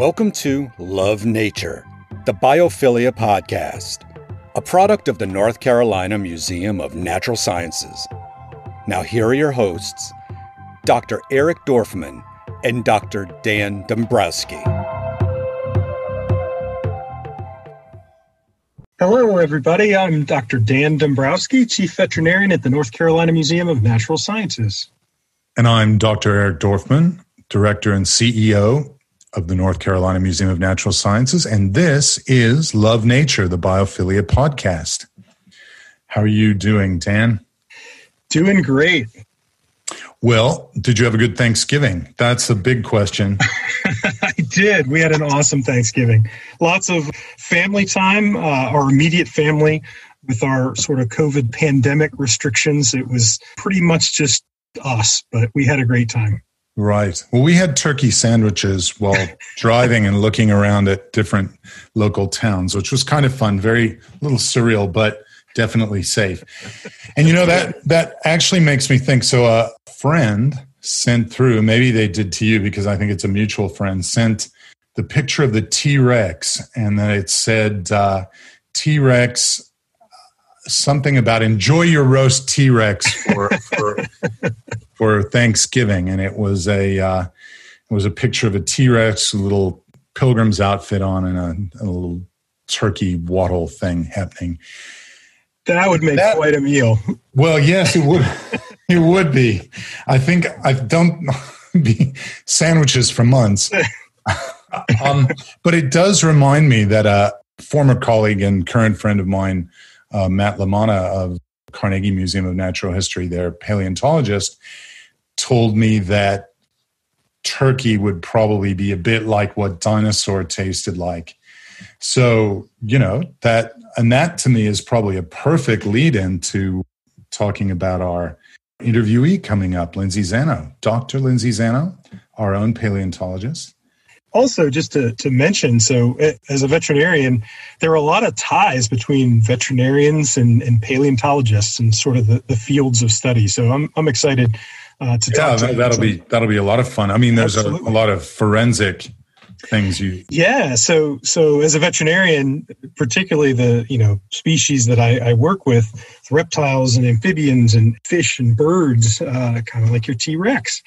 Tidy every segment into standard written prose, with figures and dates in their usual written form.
Welcome to Love Nature, the Biophilia podcast, a product of the North Carolina Museum of Natural Sciences. Now here are your hosts, Dr. Eric Dorfman and Dr. Dan Dombrowski. Hello, everybody. I'm Dr. Dan Dombrowski, Chief Veterinarian at the North Carolina Museum of Natural Sciences. And I'm Dr. Eric Dorfman, Director and CEO of the North Carolina Museum of Natural Sciences. And this is Love Nature, the Biophilia podcast. How are you doing, Dan? Doing great. Well, did you have a good Thanksgiving? That's a big question. I did. We had an awesome Thanksgiving. Lots of family time, our immediate family with our sort of COVID pandemic restrictions. It was pretty much just us, but we had a great time. Right. Well, we had turkey sandwiches while driving and looking around at different local towns, which was kind of fun, very little surreal, but definitely safe. And you know, that actually makes me think. So a friend sent through, maybe they did to you because I think it's a mutual friend, sent the picture of the T-Rex, and then it said T-Rex, something about enjoy your roast T-Rex for Thanksgiving. And it was a picture of a T-Rex, a little pilgrim's outfit on, and a little turkey waddle thing happening. That would make quite a meal. Well, yes, it would. It would be. I think I don't be sandwiches for months. But it does remind me that a former colleague and current friend of mine, Matt Lamana of Carnegie Museum of Natural History, their paleontologist, told me that turkey would probably be a bit like what dinosaur tasted like. So, you know, that to me is probably a perfect lead into talking about our interviewee coming up, Lindsay Zano. Dr. Lindsay Zano, our own paleontologist. Also, just to mention, so as a veterinarian, there are a lot of ties between veterinarians and paleontologists and sort of the fields of study. So I'm excited to talk to you. That'll be a lot of fun. I mean, there's a lot of forensic things you. Yeah. So as a veterinarian, particularly the species that I work with, reptiles and amphibians and fish and birds, kind of like your T-Rex.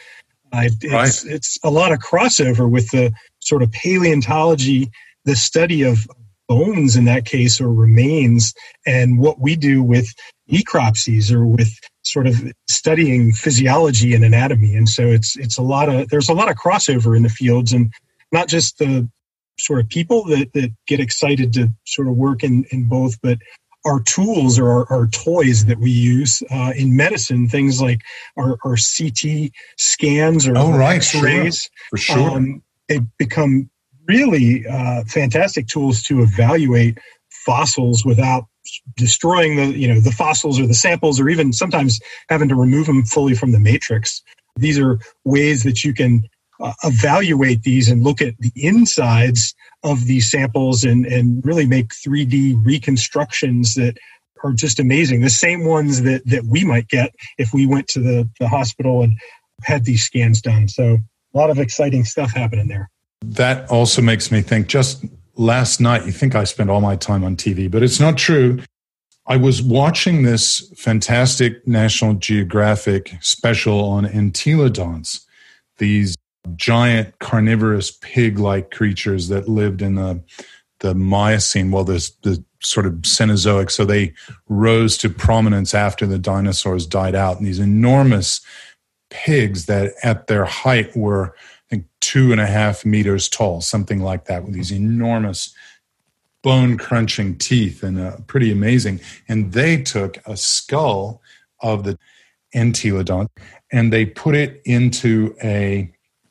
It's a lot of crossover with the sort of paleontology, the study of bones in that case, or remains, and what we do with necropsies or with sort of studying physiology and anatomy. And so there's a lot of crossover in the fields, and not just the sort of people that get excited to sort of work in both, but our tools or our toys that we use in medicine, things like our CT scans or X-rays. For sure. They become really fantastic tools to evaluate fossils without destroying the fossils or the samples, or even sometimes having to remove them fully from the matrix. These are ways that you can evaluate these and look at the insides of these samples and really make 3D reconstructions that are just amazing. The same ones that we might get if we went to the hospital and had these scans done. So a lot of exciting stuff happening there. That also makes me think, just last night, you think I spend all my time on TV, but it's not true. I was watching this fantastic National Geographic special on entelodonts, these giant carnivorous pig-like creatures that lived in the Miocene, the sort of Cenozoic. So they rose to prominence after the dinosaurs died out. And these enormous pigs that at their height were, I think, 2.5 meters tall, something like that, with these enormous bone-crunching teeth, and pretty amazing. And they took a skull of the entelodont and they put it into a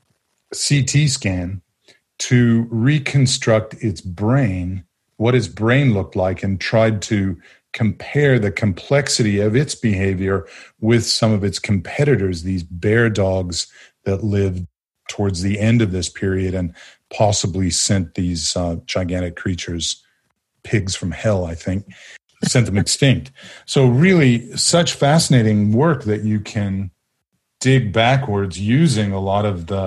CT scan to reconstruct its brain, what its brain looked like, and tried to compare the complexity of its behavior with some of its competitors, these bear dogs that lived towards the end of this period and possibly sent these gigantic creatures, pigs from hell, I think, sent them extinct. So really such fascinating work that you can dig backwards using a lot of the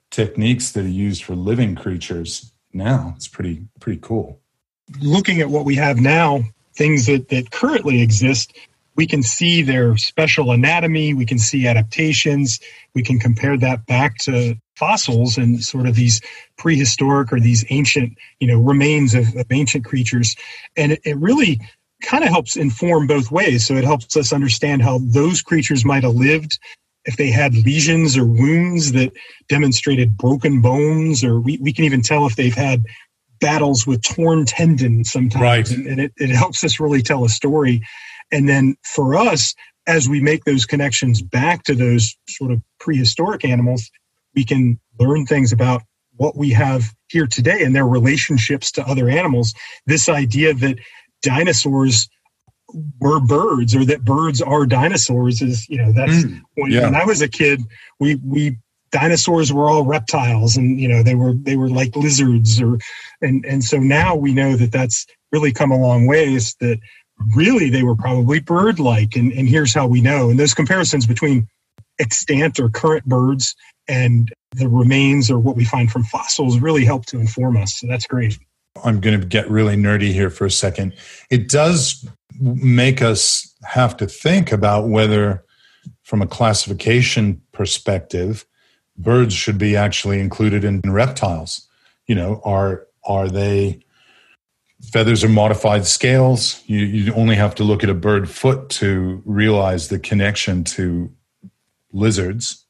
techniques that are used for living creatures now. It's pretty cool. Looking at what we have now, things that currently exist, we can see their special anatomy, we can see adaptations, we can compare that back to fossils and sort of these prehistoric or these ancient, remains of ancient creatures. And it really kind of helps inform both ways. So it helps us understand how those creatures might have lived, if they had lesions or wounds that demonstrated broken bones, or we can even tell if they've had battles with torn tendons sometimes. Right. And it helps us really tell a story. And then for us, as we make those connections back to those sort of prehistoric animals, we can learn things about what we have here today and their relationships to other animals. This idea that dinosaurs were birds, or that birds are dinosaurs, is, that's when I was a kid, we dinosaurs were all reptiles, and they were like lizards, and so now we know that that's really come a long ways, that really they were probably bird-like, and here's how we know. And those comparisons between extant or current birds and the remains or what we find from fossils really help to inform us. So that's great. I'm going to get really nerdy here for a second. It does make us have to think about whether, from a classification perspective, birds should be actually included in reptiles. Are they feathers or modified scales? You only have to look at a bird foot to realize the connection to lizards.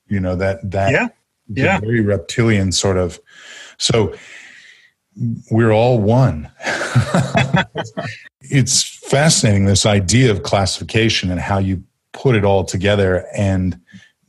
Very reptilian sort of. So we're all one. It's fascinating, this idea of classification and how you put it all together, and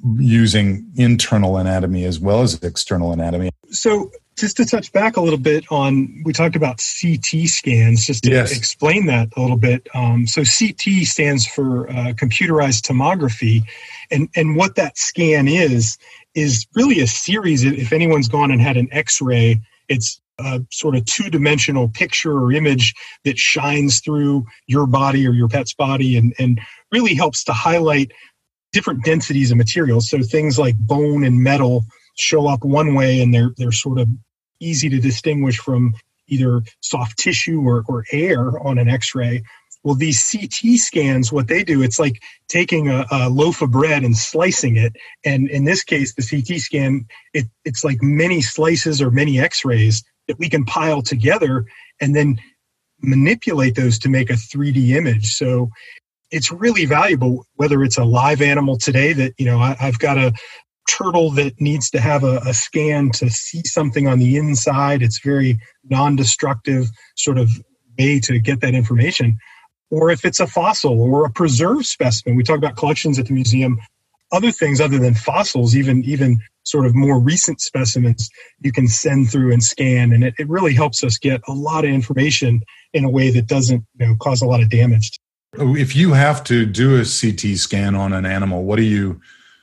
using internal anatomy as well as external anatomy. So just to touch back a little bit on, we talked about CT scans, just to explain that a little bit. So CT stands for computerized tomography. And what that scan is really a series. If anyone's gone and had an X-ray, it's a sort of two-dimensional picture or image that shines through your body or your pet's body, and really helps to highlight different densities of materials. So things like bone and metal show up one way, and they're sort of easy to distinguish from either soft tissue or air on an X-ray. Well, these CT scans, what they do, it's like taking a loaf of bread and slicing it. And in this case, the CT scan, it's like many slices or many X-rays that we can pile together and then manipulate those to make a 3D image. So it's really valuable, whether it's a live animal today that, I've got a turtle that needs to have a scan to see something on the inside. It's very non-destructive sort of way to get that information. Or if it's a fossil or a preserved specimen, we talk about collections at the museum, other things other than fossils, even sort of more recent specimens, you can send through and scan. And it really helps us get a lot of information in a way that doesn't cause a lot of damage. If you have to do a CT scan on an animal, where do you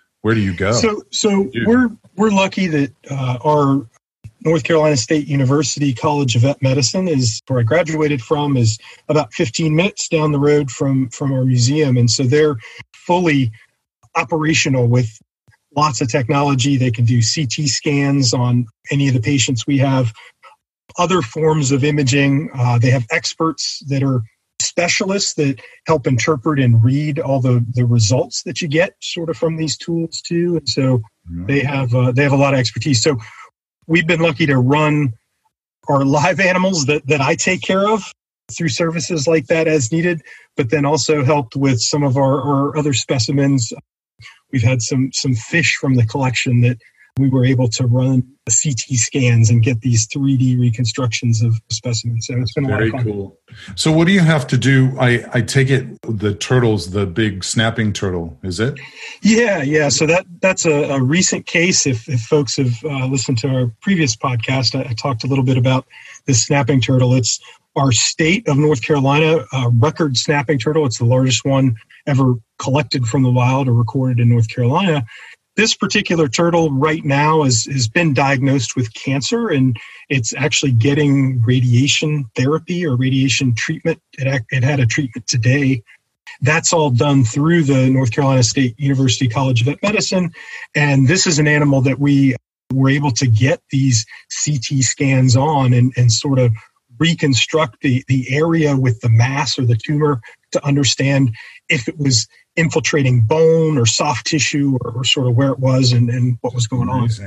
go? So we're lucky that our North Carolina State University College of Vet Medicine is where I graduated from, is about 15 minutes down the road from our museum. And so they're fully operational with lots of technology. They can do CT scans on any of the patients we have, other forms of imaging. They have experts that are specialists that help interpret and read all the results that you get sort of from these tools too. And so they have a lot of expertise. So we've been lucky to run our live animals that I take care of through services like that as needed, but then also helped with some of our other specimens. We've had some fish from the collection that we were able to run CT scans and get these 3D reconstructions of specimens. So it's been a lot of fun. Very cool. So what do you have to do? I take it the turtle's the big snapping turtle, is it? Yeah. So that's a recent case. If folks have listened to our previous podcast, I talked a little bit about this snapping turtle. It's our state of North Carolina record snapping turtle. It's the largest one ever collected from the wild or recorded in North Carolina. This particular turtle right now has been diagnosed with cancer, and it's actually getting radiation therapy or radiation treatment. It had a treatment today. That's all done through the North Carolina State University College of Vet Medicine. And this is an animal that we we're able to get these CT scans on and sort of reconstruct the area with the mass or the tumor to understand if it was infiltrating bone or soft tissue or sort of where it was and what was going on.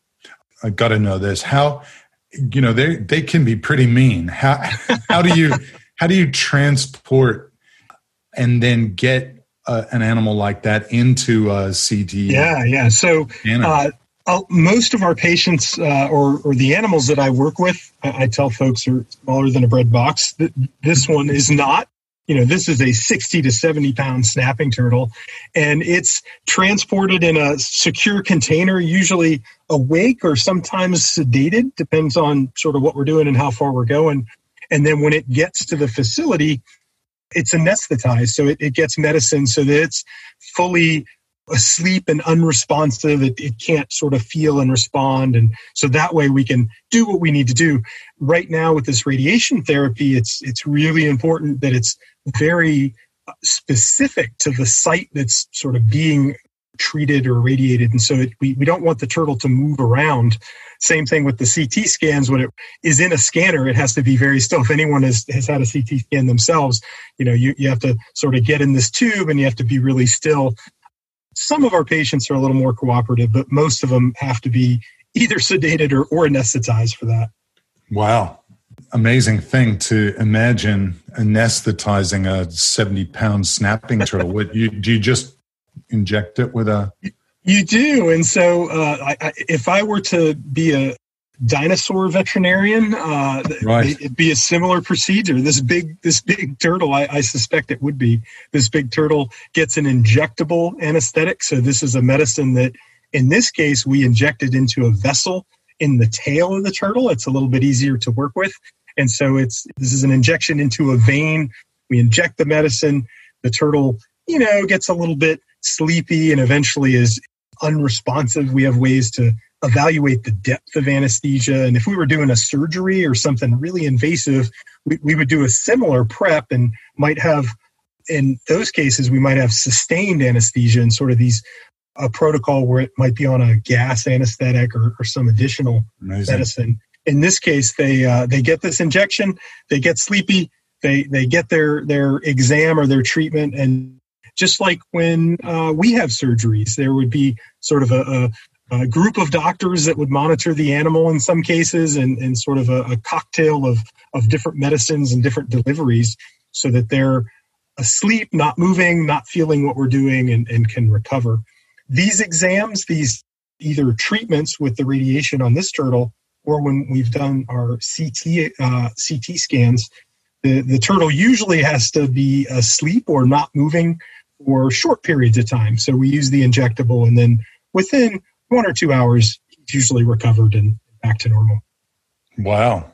I got to know this. How, they can be pretty mean. How do you transport and then get an animal like that into a CT? Yeah. So most of our patients or the animals that I work with, I tell folks are smaller than a bread box. This one is not. This is a 60 to 70 pound snapping turtle, and it's transported in a secure container, usually awake or sometimes sedated, depends on sort of what we're doing and how far we're going. And then when it gets to the facility, it's anesthetized. So it gets medicine so that it's fully asleep and unresponsive. It can't sort of feel and respond. And so that way we can do what we need to do. Right now with this radiation therapy, it's really important that it's very specific to the site that's sort of being treated or radiated. And so we don't want the turtle to move around. Same thing with the CT scans. When it is in a scanner, it has to be very still. If anyone has had a CT scan themselves, you have to sort of get in this tube and you have to be really still. Some of our patients are a little more cooperative, but most of them have to be either sedated or anesthetized for that. Wow. Amazing thing to imagine anesthetizing a 70-pound snapping turtle. Do you just inject it with a... You do. And so if I were to be a dinosaur veterinarian, right, it'd be a similar procedure. This big turtle, I suspect it would be. This big turtle gets an injectable anesthetic. So this is a medicine that, in this case, we injected into a vessel in the tail of the turtle. It's a little bit easier to work with. And so this is an injection into a vein. We inject the medicine. The turtle, gets a little bit sleepy and eventually is unresponsive. We have ways to evaluate the depth of anesthesia. And if we were doing a surgery or something really invasive, we would do a similar prep and might have, in those cases, we might have sustained anesthesia and sort of a protocol where it might be on a gas anesthetic or some additional medicine. In this case, they get this injection, they get sleepy, they get their exam or their treatment. And just like when we have surgeries, there would be sort of a group of doctors that would monitor the animal in some cases and sort of a cocktail of different medicines and different deliveries so that they're asleep, not moving, not feeling what we're doing and can recover. These exams, these either treatments with the radiation on this turtle or when we've done our CT scans, the turtle usually has to be asleep or not moving for short periods of time. So we use the injectable, and then within 1 or 2 hours, he's usually recovered and back to normal. Wow.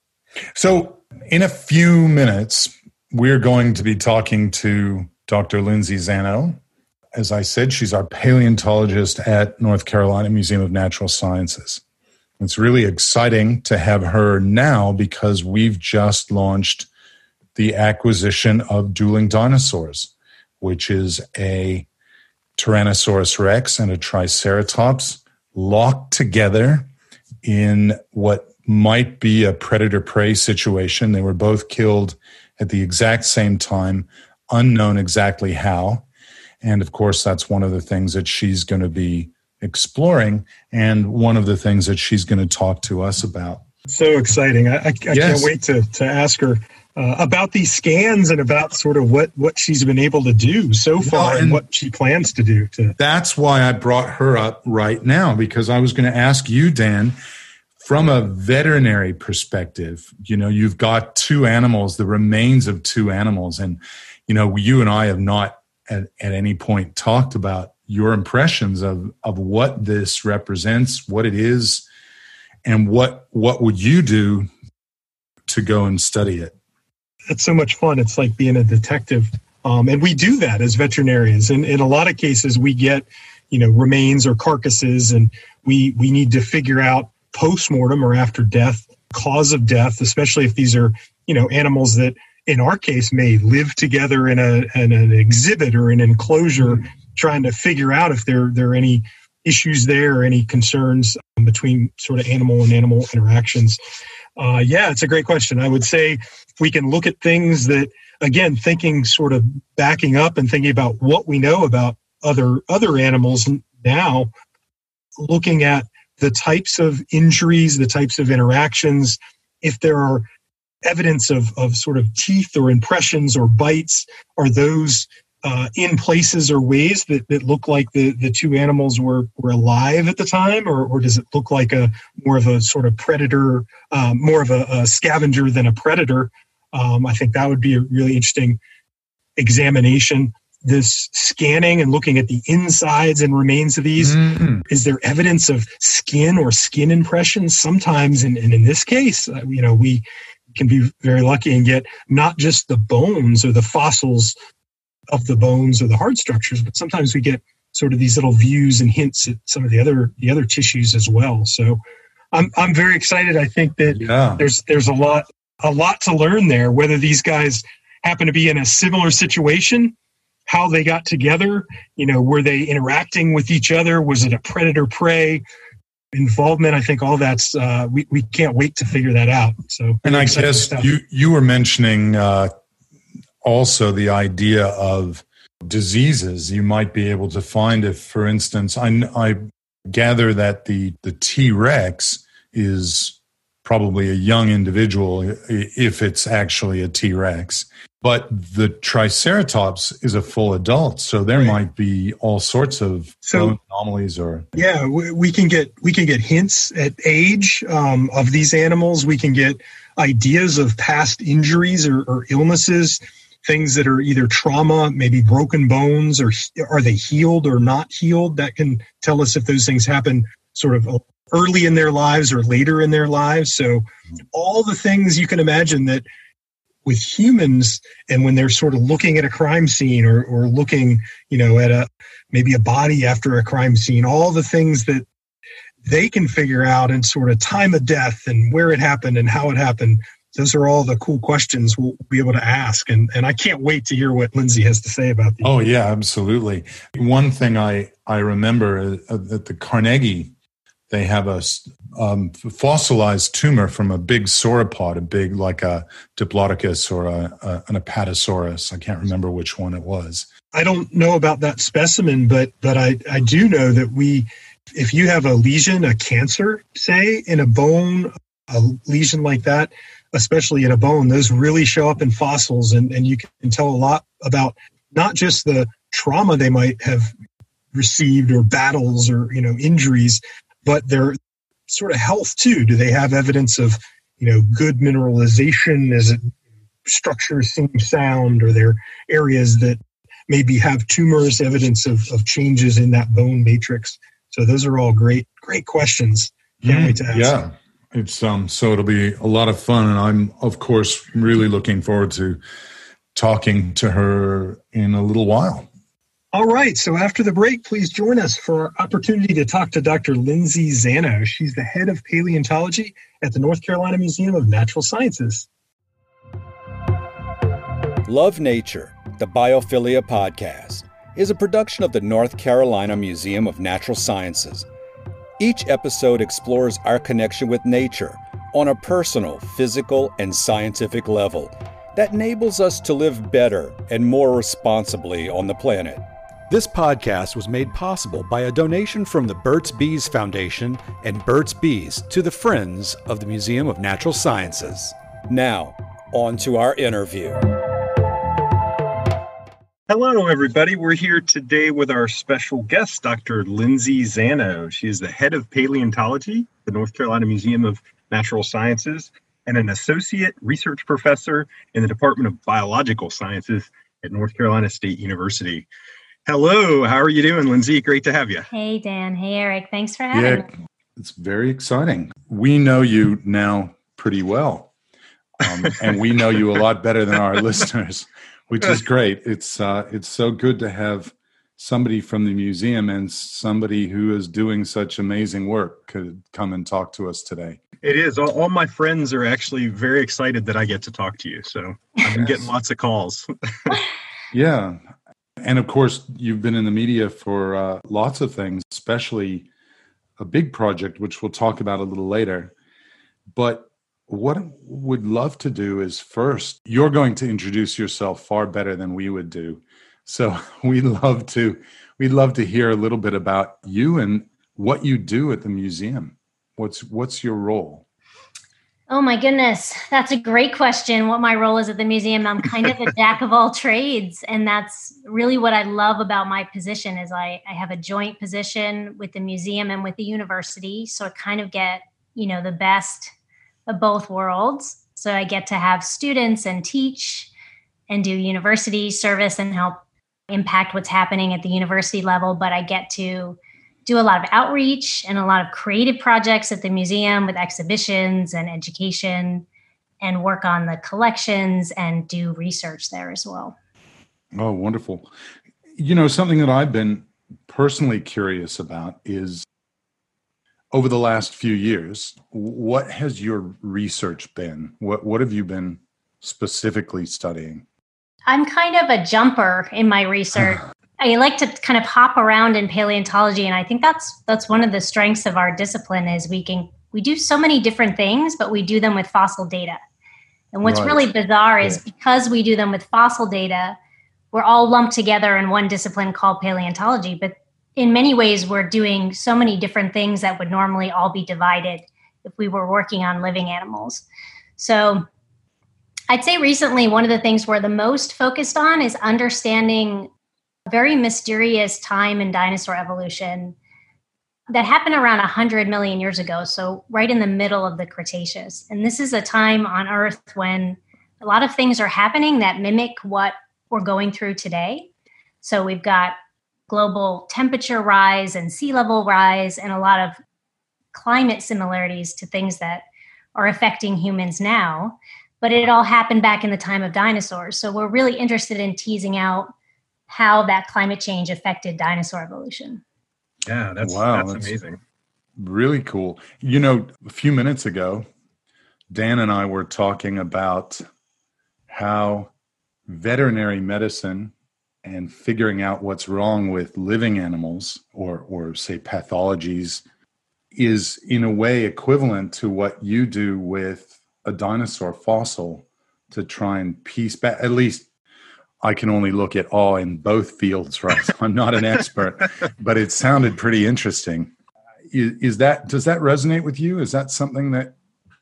So in a few minutes, we're going to be talking to Dr. Lindsay Zano. As I said, she's our paleontologist at North Carolina Museum of Natural Sciences. It's really exciting to have her now because we've just launched the acquisition of Dueling Dinosaurs, which is a Tyrannosaurus Rex and a Triceratops locked together in what might be a predator-prey situation. They were both killed at the exact same time, unknown exactly how. And of course, that's one of the things that she's going to be exploring and one of the things that she's going to talk to us about. So exciting. I can't wait to ask her about these scans and about sort of what she's been able to do so far and what she plans to do. That's why I brought her up right now, because I was going to ask you, Dan, from a veterinary perspective, you've got two animals, the remains of two animals. And, you and I have not at any point talked about your impressions of what this represents, what it is, and what would you do to go and study it? It's so much fun. It's like being a detective. And we do that as veterinarians. And in a lot of cases, we get, remains or carcasses, and we need to figure out post-mortem or after death, cause of death, especially if these are, animals that in our case may live together in an exhibit or an enclosure, trying to figure out if there are any issues there or any concerns between sort of animal and animal interactions? Yeah, it's a great question. I would say we can look at things that, again, thinking sort of backing up and thinking about what we know about other animals now, looking at the types of injuries, the types of interactions, if there are evidence of sort of teeth or impressions or bites, are those in places or ways that look like the two animals were alive at the time, or does it look like more of a sort of predator, more of a scavenger than a predator? I think that would be a really interesting examination. This scanning and looking at the insides and remains of these, is there evidence of skin or skin impressions? Sometimes, and in this case, we can be very lucky and get not just the bones or the fossils of the bones or the hard structures, but sometimes we get sort of these little views and hints at some of the other tissues as well. So I'm very excited. I think that there's a lot to learn there, whether these guys happen to be in a similar situation, how they got together, were they interacting with each other? Was it a predator-prey involvement? I think all that's, we can't wait to figure that out. So, and I guess you were mentioning also the idea of diseases you might be able to find if, for instance, I gather that the T-Rex is probably a young individual if it's actually a T-Rex. But the Triceratops is a full adult, so there might be all sorts of anomalies. Yeah, we can get hints at age of these animals. We can get ideas of past injuries or illnesses, things that are either trauma, maybe broken bones, or are they healed or not healed? That can tell us if those things happen sort of early in their lives or later in their lives. So all the things you can imagine that with humans, and when they're sort of looking at a crime scene or looking, at maybe a body after a crime scene, all the things that they can figure out and sort of time of death and where it happened and how it happened, those are all the cool questions we'll be able to ask. And I can't wait to hear what Lindsay has to say about these. Oh, yeah, absolutely. One thing I remember at the Carnegie, they have a fossilized tumor from a big sauropod, like a Diplodocus or an Apatosaurus. I can't remember which one it was. I don't know about that specimen, but I do know that if you have a lesion, a cancer, say, in a bone, a lesion like that, especially in a bone, those really show up in fossils, and you can tell a lot about not just the trauma they might have received or battles or injuries, but their sort of health too. Do they have evidence of good mineralization? Is it structures seem sound? Are there areas that maybe have tumors, evidence of changes in that bone matrix? So those are all great questions. Can't wait to ask. Yeah. It's so it'll be a lot of fun, and I'm of course really looking forward to talking to her in a little while. All right, so after the break, please join us for our opportunity to talk to Dr. Lindsay Zano. She's the head of paleontology at the North Carolina Museum of Natural Sciences. Love Nature, the Biophilia podcast, is a production of the North Carolina Museum of Natural Sciences. Each episode explores our connection with nature on a personal, physical, and scientific level that enables us to live better and more responsibly on the planet. This podcast was made possible by a donation from the Burt's Bees Foundation and Burt's Bees to the Friends of the Museum of Natural Sciences. Now, on to our interview. Hello, everybody. We're here today with our special guest, Dr. Lindsay Zano. She is the head of paleontology at the North Carolina Museum of Natural Sciences and an associate research professor in the Department of Biological Sciences at North Carolina State University. Hello, how are you doing, Lindsay? Great to have you. Hey, Dan. Hey, Eric. Thanks for having me. It's very exciting. We know you now pretty well, and we know you a lot better than our listeners, which is great. It's so good to have somebody from the museum and somebody who is doing such amazing work could come and talk to us today. It is. All my friends are actually very excited that I get to talk to you, so I've been getting lots of calls. Yeah. And of course, you've been in the media for lots of things, especially a big project, which we'll talk about a little later. But what I would love to do is first, you're going to introduce yourself far better than we would do. So we'd love to hear a little bit about you and what you do at the museum. What's your role? Oh my goodness, that's a great question. What my role is at the museum. I'm kind of a jack of all trades. And that's really what I love about my position is I have a joint position with the museum and with the university. So I kind of get, the best of both worlds. So I get to have students and teach and do university service and help impact what's happening at the university level. But I get to do a lot of outreach and a lot of creative projects at the museum with exhibitions and education and work on the collections and do research there as well. Oh, wonderful. Something that I've been personally curious about is over the last few years, what has your research been? What have you been specifically studying? I'm kind of a jumper in my research. I like to kind of hop around in paleontology, and I think that's one of the strengths of our discipline is we do so many different things, but we do them with fossil data. And what's really bizarre is because we do them with fossil data, we're all lumped together in one discipline called paleontology. But in many ways, we're doing so many different things that would normally all be divided if we were working on living animals. So I'd say recently, one of the things we're the most focused on is understanding a very mysterious time in dinosaur evolution that happened around 100 million years ago. So right in the middle of the Cretaceous. And this is a time on Earth when a lot of things are happening that mimic what we're going through today. So we've got global temperature rise and sea level rise and a lot of climate similarities to things that are affecting humans now. But it all happened back in the time of dinosaurs. So we're really interested in teasing out how that climate change affected dinosaur evolution. Yeah, that's amazing. Really cool. A few minutes ago, Dan and I were talking about how veterinary medicine and figuring out what's wrong with living animals or say pathologies is in a way equivalent to what you do with a dinosaur fossil to try and piece back. At least I can only look at all in both fields, right? I'm not an expert, but it sounded pretty interesting. Does that resonate with you? Is that something that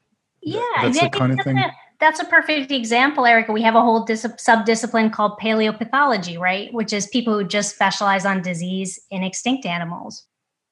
that's the kind of thing? That's a perfect example, Erica. We have a whole subdiscipline called paleopathology, right? Which is people who just specialize on disease in extinct animals.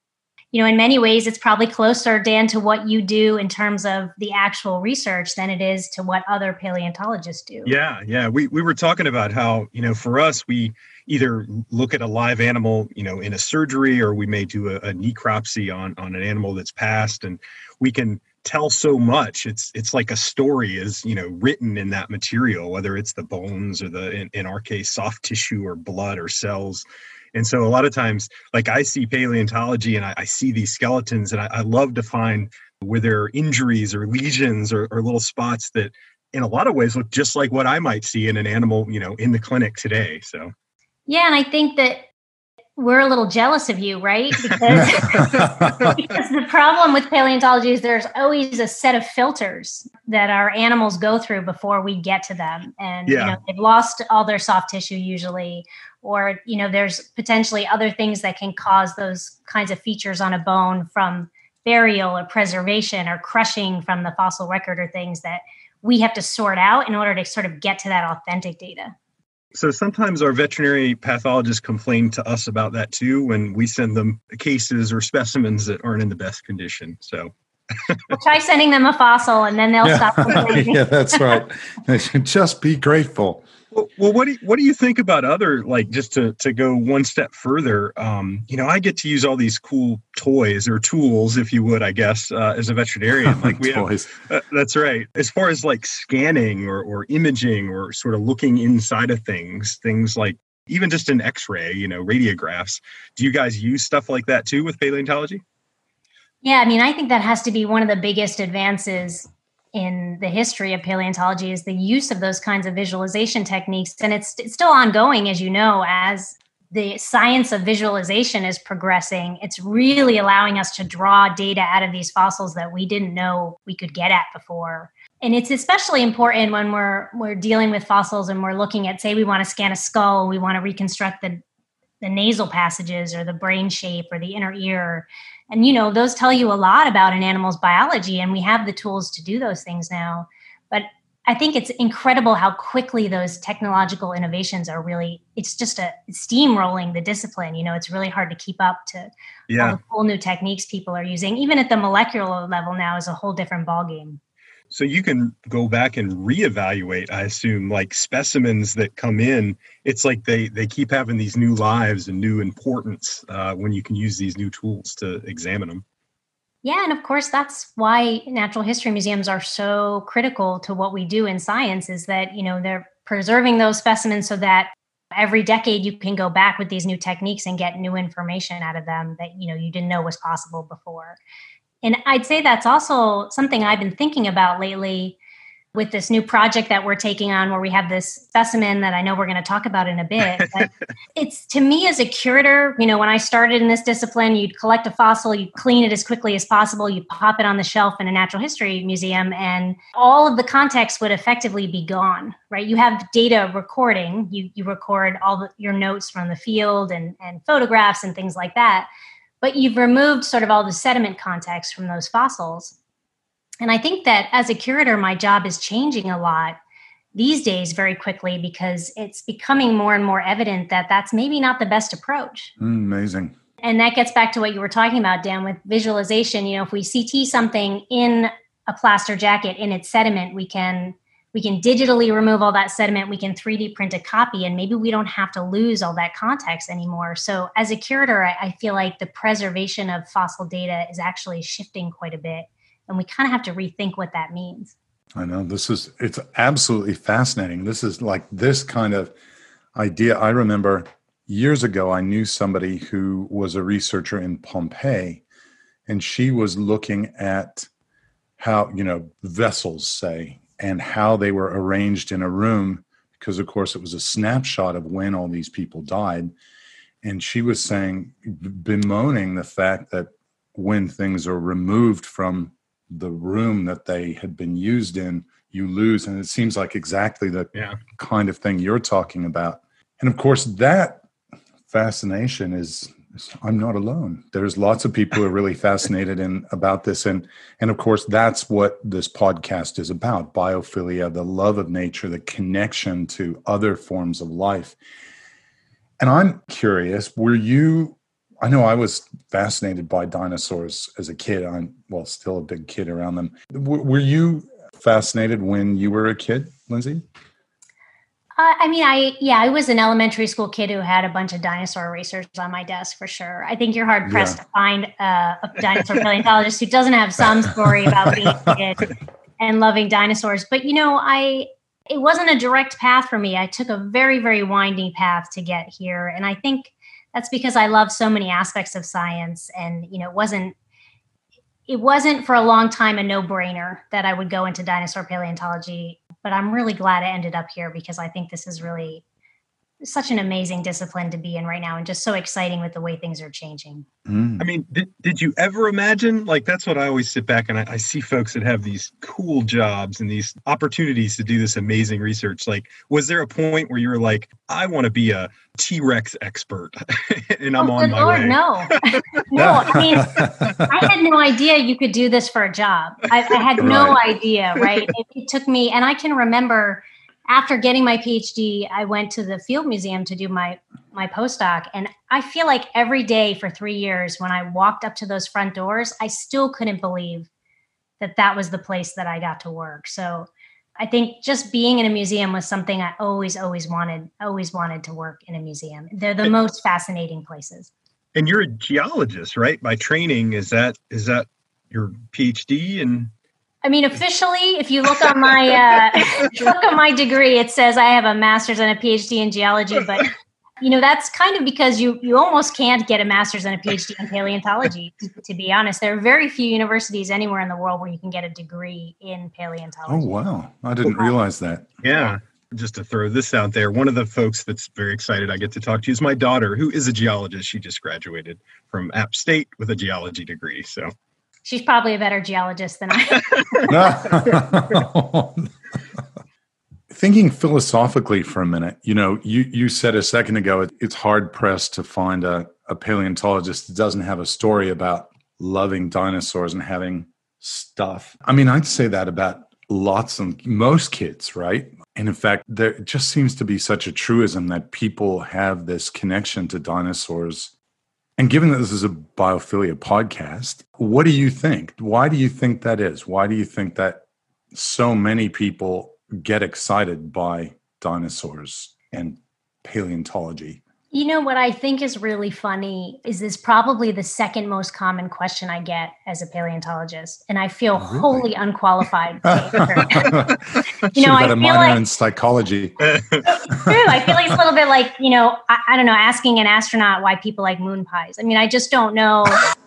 In many ways, it's probably closer, Dan, to what you do in terms of the actual research than it is to what other paleontologists do. Yeah. We were talking about how, for us, we either look at a live animal, in a surgery, or we may do a necropsy on an animal that's passed, and we can tell so much. It's like a story is, written in that material, whether it's the bones or in our case, soft tissue or blood or cells. And so a lot of times, like I see paleontology and I see these skeletons, and I love to find where there are injuries or lesions or little spots that in a lot of ways look just like what I might see in an animal, in the clinic today. So. Yeah. And I think that we're a little jealous of you, right? Because the problem with paleontology is there's always a set of filters that our animals go through before we get to them. And, they've lost all their soft tissue usually, or, there's potentially other things that can cause those kinds of features on a bone from burial or preservation or crushing from the fossil record or things that we have to sort out in order to sort of get to that authentic data. So sometimes our veterinary pathologists complain to us about that too when we send them cases or specimens that aren't in the best condition. So we'll try sending them a fossil and then they'll stop complaining. Yeah, that's right. They should just be grateful. Well, what do you think about other, like, just to go one step further? I get to use all these cool toys or tools, if you would, I guess, as a veterinarian. Like we toys. That's right. As far as like scanning or imaging or sort of looking inside of things like even just an X-ray, radiographs. Do you guys use stuff like that too with paleontology? Yeah, I think that has to be one of the biggest advances in the history of paleontology is the use of those kinds of visualization techniques. And it's still ongoing, as you know, as the science of visualization is progressing. It's really allowing us to draw data out of these fossils that we didn't know we could get at before. And it's especially important when we're dealing with fossils and we're looking at, say, we want to scan a skull, we want to reconstruct the nasal passages or the brain shape or the inner ear. And, those tell you a lot about an animal's biology, and we have the tools to do those things now. But I think it's incredible how quickly those technological innovations are really, it's just steamrolling the discipline. It's really hard to keep up to all the cool new techniques people are using. Even at the molecular level now is a whole different ballgame. So you can go back and reevaluate, I assume, like specimens that come in. It's like they keep having these new lives and new importance when you can use these new tools to examine them. Yeah, and of course, that's why natural history museums are so critical to what we do in science, is that, they're preserving those specimens so that every decade you can go back with these new techniques and get new information out of them that, you didn't know was possible before. And I'd say that's also something I've been thinking about lately with this new project that we're taking on, where we have this specimen that I know we're going to talk about in a bit. But it's, to me as a curator, when I started in this discipline, you'd collect a fossil, you'd clean it as quickly as possible, you'd pop it on the shelf in a natural history museum, and all of the context would effectively be gone, right? You have data recording, you record all your notes from the field and photographs and things like that. But you've removed sort of all the sediment context from those fossils. And I think that as a curator, my job is changing a lot these days very quickly, because it's becoming more and more evident that that's maybe not the best approach. Amazing. And that gets back to what you were talking about, Dan, with visualization. If we CT something in a plaster jacket in its sediment, we can digitally remove all that sediment. We can 3D print a copy, and maybe we don't have to lose all that context anymore. So as a curator, I feel like the preservation of fossil data is actually shifting quite a bit, and we kind of have to rethink what that means. I know it's absolutely fascinating. This is like this kind of idea. I remember years ago, I knew somebody who was a researcher in Pompeii, and she was looking at how, vessels, say, and how they were arranged in a room, because, of course, it was a snapshot of when all these people died. And she was saying, bemoaning the fact that when things are removed from the room that they had been used in, you lose. And it seems like exactly the kind of thing you're talking about. And, of course, that fascination is, I'm not alone. There's lots of people who are really fascinated about this. And of course, that's what this podcast is about: biophilia, the love of nature, the connection to other forms of life. And I'm curious, I know I was fascinated by dinosaurs as a kid. I'm, still a big kid around them. Were you fascinated when you were a kid, Lindsay? I was an elementary school kid who had a bunch of dinosaur erasers on my desk, for sure. I think you're hard pressed to find a dinosaur paleontologist who doesn't have some story about being a kid and loving dinosaurs. But, it wasn't a direct path for me. I took a very, very winding path to get here. And I think that's because I love so many aspects of science. And, it wasn't for a long time a no-brainer that I would go into dinosaur paleontology. But I'm really glad I ended up here, because I think this is really such an amazing discipline to be in right now, and just so exciting with the way things are changing. I mean, did you ever imagine, like, that's what I always sit back and I see folks that have these cool jobs and these opportunities to do this amazing research. Like, was there a point where you were like, I want to be a T-Rex expert and I'm on my way? No. I mean, I had no idea you could do this for a job. I had no idea, right? It took me, and I can remember after getting my PhD, I went to the Field Museum to do my postdoc. And I feel like every day for 3 years, when I walked up to those front doors, I still couldn't believe that was the place that I got to work. So I think just being in a museum was something I always wanted to work in a museum. They're the most fascinating places. And you're a geologist, right? By training, is that your PhD? And I mean, officially, if you look on my degree, it says I have a master's and a PhD in geology. But That's kind of because you almost can't get a master's and a PhD in paleontology, to be honest. There are very few universities anywhere in the world where you can get a degree in paleontology. Oh, wow. I didn't realize that. Yeah. Just to throw this out there, one of the folks that's very excited I get to talk to is my daughter, who is a geologist. She just graduated from App State with a geology degree. So she's probably a better geologist than I am. Thinking philosophically for a minute, you said a second ago, it's hard pressed to find a paleontologist that doesn't have a story about loving dinosaurs and having stuff. I mean, I'd say that about most kids, right? And in fact, there just seems to be such a truism that people have this connection to dinosaurs. And given that this is a biophilia podcast, what do you think? Why do you think that is? Why do you think that so many people get excited by dinosaurs and paleontology? What I think is really funny is this probably the second most common question I get as a paleontologist, and I feel wholly unqualified to answer. Should have had a minor in psychology. True. I feel like it's a little bit like, I don't know, asking an astronaut why people like moon pies. I mean, I just don't know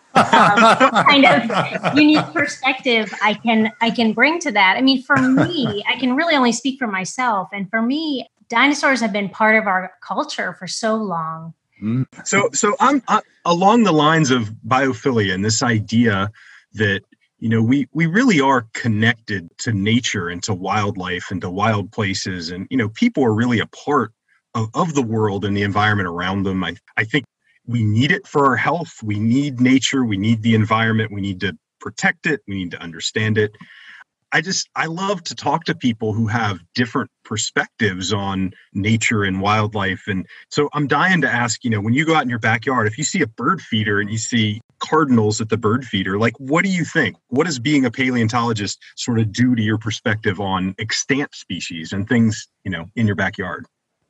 what kind of unique perspective I can bring to that. I mean, for me, I can really only speak for myself, and for me, dinosaurs have been part of our culture for so long. So I'm along the lines of biophilia and this idea that, we really are connected to nature and to wildlife and to wild places. And, people are really a part of the world and the environment around them. I think we need it for our health. We need nature. We need the environment. We need to protect it. We need to understand it. I love to talk to people who have different perspectives on nature and wildlife. And so I'm dying to ask, when you go out in your backyard, if you see a bird feeder and you see cardinals at the bird feeder, like, what do you think? What does being a paleontologist sort of do to your perspective on extant species and things, in your backyard?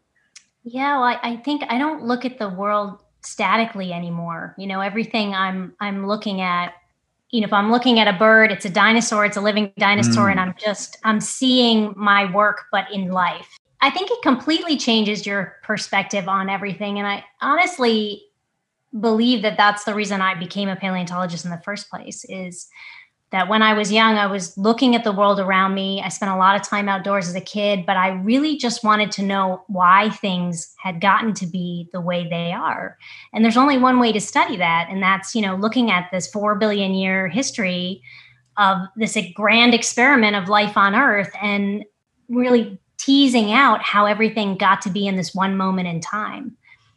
Yeah, well, I think I don't look at the world statically anymore. Everything I'm looking at, if I'm looking at a bird, it's a dinosaur, it's a living dinosaur, and I'm seeing my work, but in life. I think it completely changes your perspective on everything. And I honestly believe that that's the reason I became a paleontologist in the first place, is that when I was young, I was looking at the world around me. I spent a lot of time outdoors as a kid, but I really just wanted to know why things had gotten to be the way they are. And there's only one way to study that. And that's, looking at this 4 billion year history of this grand experiment of life on Earth and really teasing out how everything got to be in this one moment in time.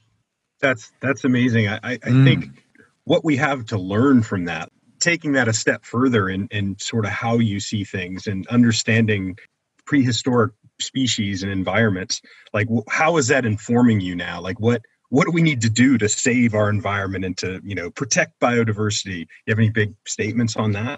That's amazing. I think what we have to learn from that, taking that a step further in sort of how you see things and understanding prehistoric species and environments, like how is that informing you now? Like what do we need to do to save our environment and to, protect biodiversity? You have any big statements on that?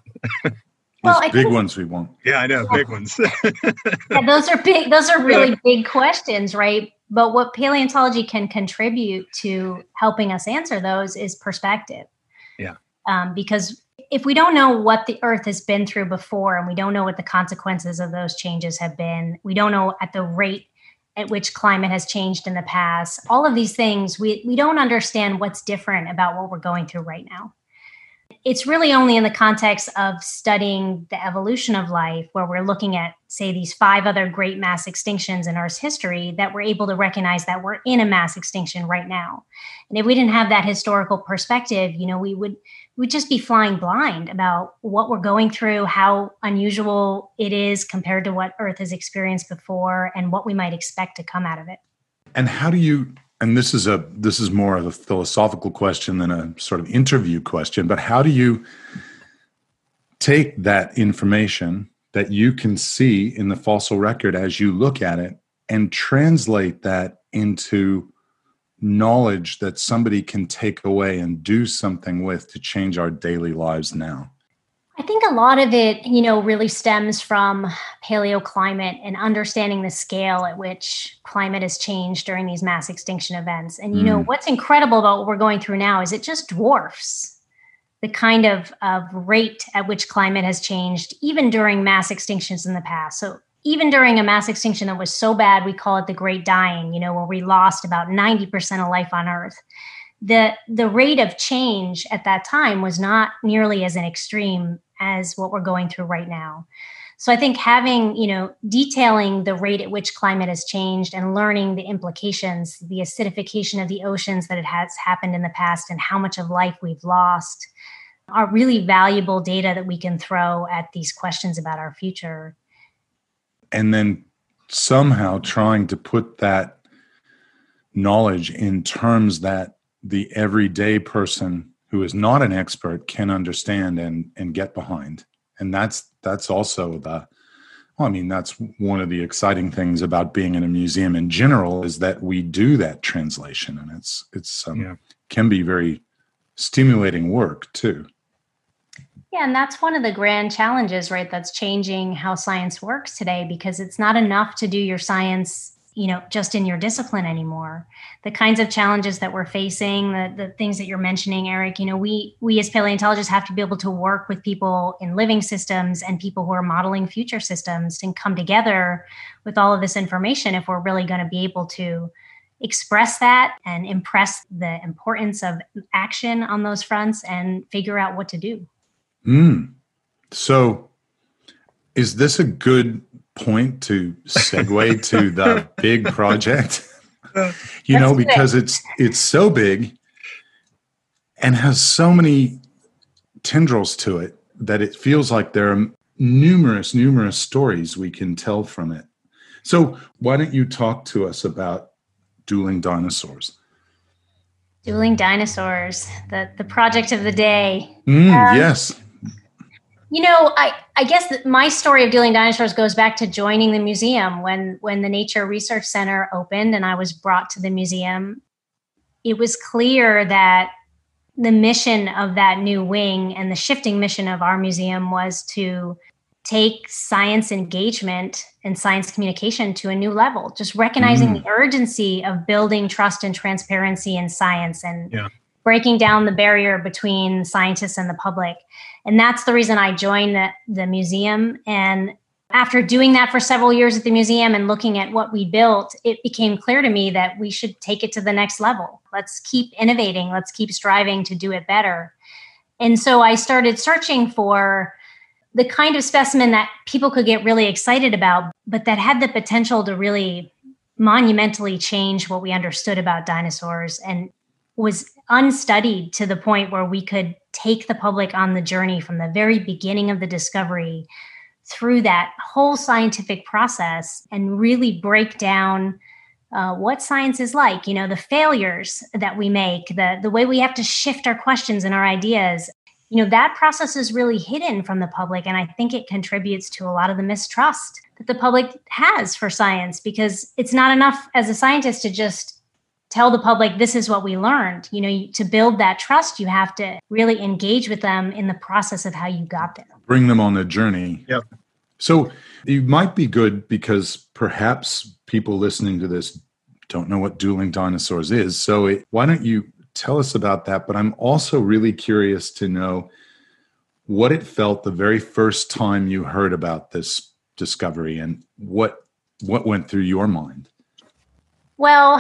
Well, big ones we want. Yeah, I know, big ones. Yeah, those are big. Those are really big questions, right? But what paleontology can contribute to helping us answer those is perspective. Yeah. Because if we don't know what the Earth has been through before, and we don't know what the consequences of those changes have been, we don't know at the rate at which climate has changed in the past, all of these things, we don't understand what's different about what we're going through right now. It's really only in the context of studying the evolution of life, where we're looking at, say, these 5 other great mass extinctions in Earth's history, that we're able to recognize that we're in a mass extinction right now. And if we didn't have that historical perspective, we'd just be flying blind about what we're going through, how unusual it is compared to what Earth has experienced before, and what we might expect to come out of it. And how do you, and this is more of a philosophical question than a sort of interview question, but how do you take that information that you can see in the fossil record as you look at it and translate that into knowledge that somebody can take away and do something with to change our daily lives now? I think a lot of it, really stems from paleoclimate and understanding the scale at which climate has changed during these mass extinction events. And, what's incredible about what we're going through now is it just dwarfs the kind of rate at which climate has changed, even during mass extinctions in the past. So, even during a mass extinction that was so bad, we call it the Great Dying, where we lost about 90% of life on Earth. The rate of change at that time was not nearly as an extreme as what we're going through right now. So I think having, detailing the rate at which climate has changed and learning the implications, the acidification of the oceans that it has happened in the past and how much of life we've lost are really valuable data that we can throw at these questions about our future. And then somehow trying to put that knowledge in terms that the everyday person who is not an expert can understand and get behind. And that's also that's one of the exciting things about being in a museum in general, is that we do that translation, and it's can be very stimulating work too. Yeah, and that's one of the grand challenges, right? That's changing how science works today, because it's not enough to do your science, just in your discipline anymore. The kinds of challenges that we're facing, the things that you're mentioning, Eric, we as paleontologists have to be able to work with people in living systems and people who are modeling future systems and come together with all of this information if we're really going to be able to express that and impress the importance of action on those fronts and figure out what to do. So is this a good point to segue to the big project? Because it's so big and has so many tendrils to it that it feels like there are numerous stories we can tell from it. So why don't you talk to us about Dueling Dinosaurs? Dueling Dinosaurs, the project of the day. Yes. I guess that my story of Dueling Dinosaurs goes back to joining the museum when the Nature Research Center opened and I was brought to the museum. It was clear that the mission of that new wing and the shifting mission of our museum was to take science engagement and science communication to a new level, just recognizing the urgency of building trust and transparency in science and breaking down the barrier between scientists and the public. And that's the reason I joined the museum. And after doing that for several years at the museum and looking at what we built, it became clear to me that we should take it to the next level. Let's keep innovating. Let's keep striving to do it better. And so I started searching for the kind of specimen that people could get really excited about, but that had the potential to really monumentally change what we understood about dinosaurs and was unstudied to the point where we could take the public on the journey from the very beginning of the discovery through that whole scientific process and really break down what science is like, the failures that we make, the way we have to shift our questions and our ideas. That process is really hidden from the public. And I think it contributes to a lot of the mistrust that the public has for science, because it's not enough as a scientist to just tell the public, this is what we learned. To build that trust, you have to really engage with them in the process of how you got there. Bring them on the journey. Yep. So it might be good because perhaps people listening to this don't know what Dueling Dinosaurs is. So why don't you tell us about that? But I'm also really curious to know what it felt the very first time you heard about this discovery and what went through your mind. Well,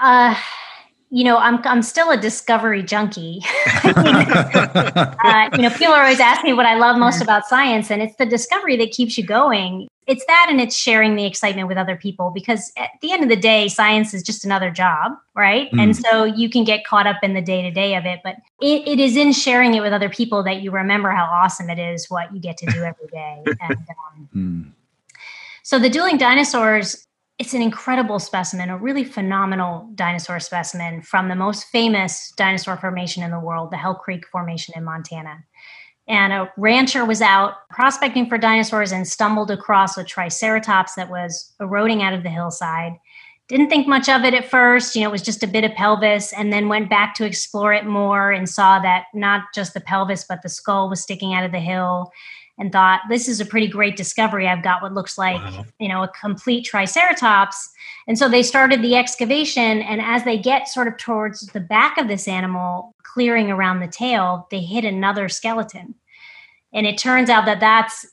I'm still a discovery junkie. People are always asking me what I love most about science, and it's the discovery that keeps you going. It's that, and it's sharing the excitement with other people, because at the end of the day, science is just another job, right? And so you can get caught up in the day-to-day of it, but it is in sharing it with other people that you remember how awesome it is what you get to do every day. And so the Dueling Dinosaurs, it's an incredible specimen, a really phenomenal dinosaur specimen from the most famous dinosaur formation in the world, the Hell Creek Formation in Montana. And a rancher was out prospecting for dinosaurs and stumbled across a triceratops that was eroding out of the hillside. Didn't think much of it at first, it was just a bit of pelvis, and then went back to explore it more and saw that not just the pelvis, but the skull was sticking out of the hill, and thought, this is a pretty great discovery. I've got what looks like, a complete triceratops. And so they started the excavation. And as they get sort of towards the back of this animal, clearing around the tail, they hit another skeleton. And it turns out that that's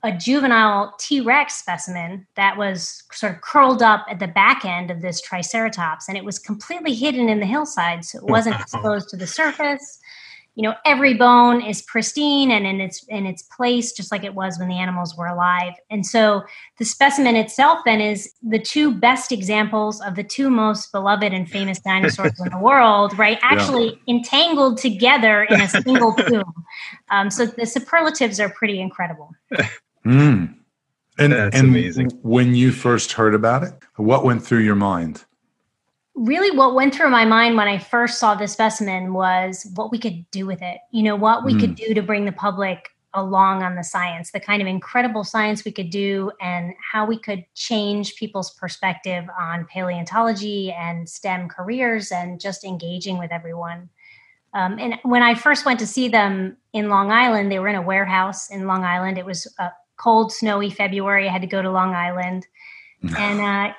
a juvenile T-Rex specimen that was sort of curled up at the back end of this Triceratops, and it was completely hidden in the hillside, so it wasn't exposed to the surface. Every bone is pristine and in its place, just like it was when the animals were alive. And so the specimen itself then is the two best examples of the two most beloved and famous dinosaurs in the world, right? Actually entangled together in a single tomb. So the superlatives are pretty incredible. And That's amazing. When you first heard about it, what went through your mind? Really, what went through my mind when I first saw this specimen was what we could do with it. What we could do to bring the public along on the science, the kind of incredible science we could do, and how we could change people's perspective on paleontology and STEM careers and just engaging with everyone. And when I first went to see them in Long Island, they were in a warehouse in Long Island. It was a cold, snowy February. I had to go to Long Island. And,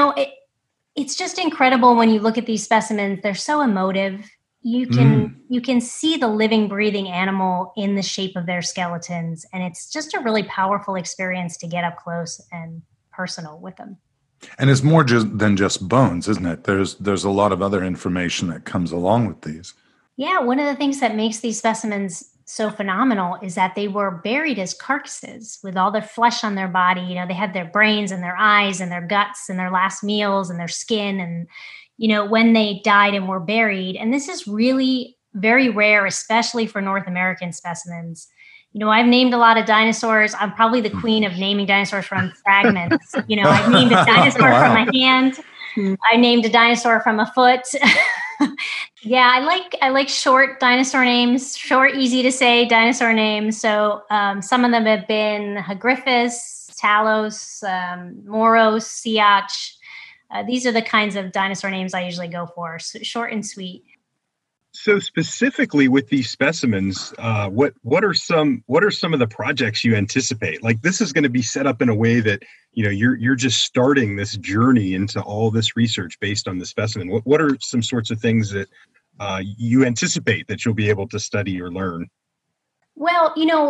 it's just incredible when you look at these specimens. They're so emotive. You can see the living, breathing animal in the shape of their skeletons. And it's just a really powerful experience to get up close and personal with them. And it's more than just bones, isn't it? There's a lot of other information that comes along with these. Yeah, one of the things that makes these specimens so phenomenal is that they were buried as carcasses with all their flesh on their body. They had their brains and their eyes and their guts and their last meals and their skin. And, when they died and were buried, and this is really very rare, especially for North American specimens. I've named a lot of dinosaurs. I'm probably the queen of naming dinosaurs from fragments. I've named a dinosaur from a hand. I named a dinosaur from a foot. Yeah, I like short dinosaur names, short, easy to say dinosaur names. So some of them have been Hagriphus, Talos, Moros, Siach. These are the kinds of dinosaur names I usually go for, so short and sweet. So specifically with these specimens, what are some of the projects you anticipate? Like, this is going to be set up in a way that you're just starting this journey into all this research based on the specimen. What are some sorts of things that you anticipate that you'll be able to study or learn? Well,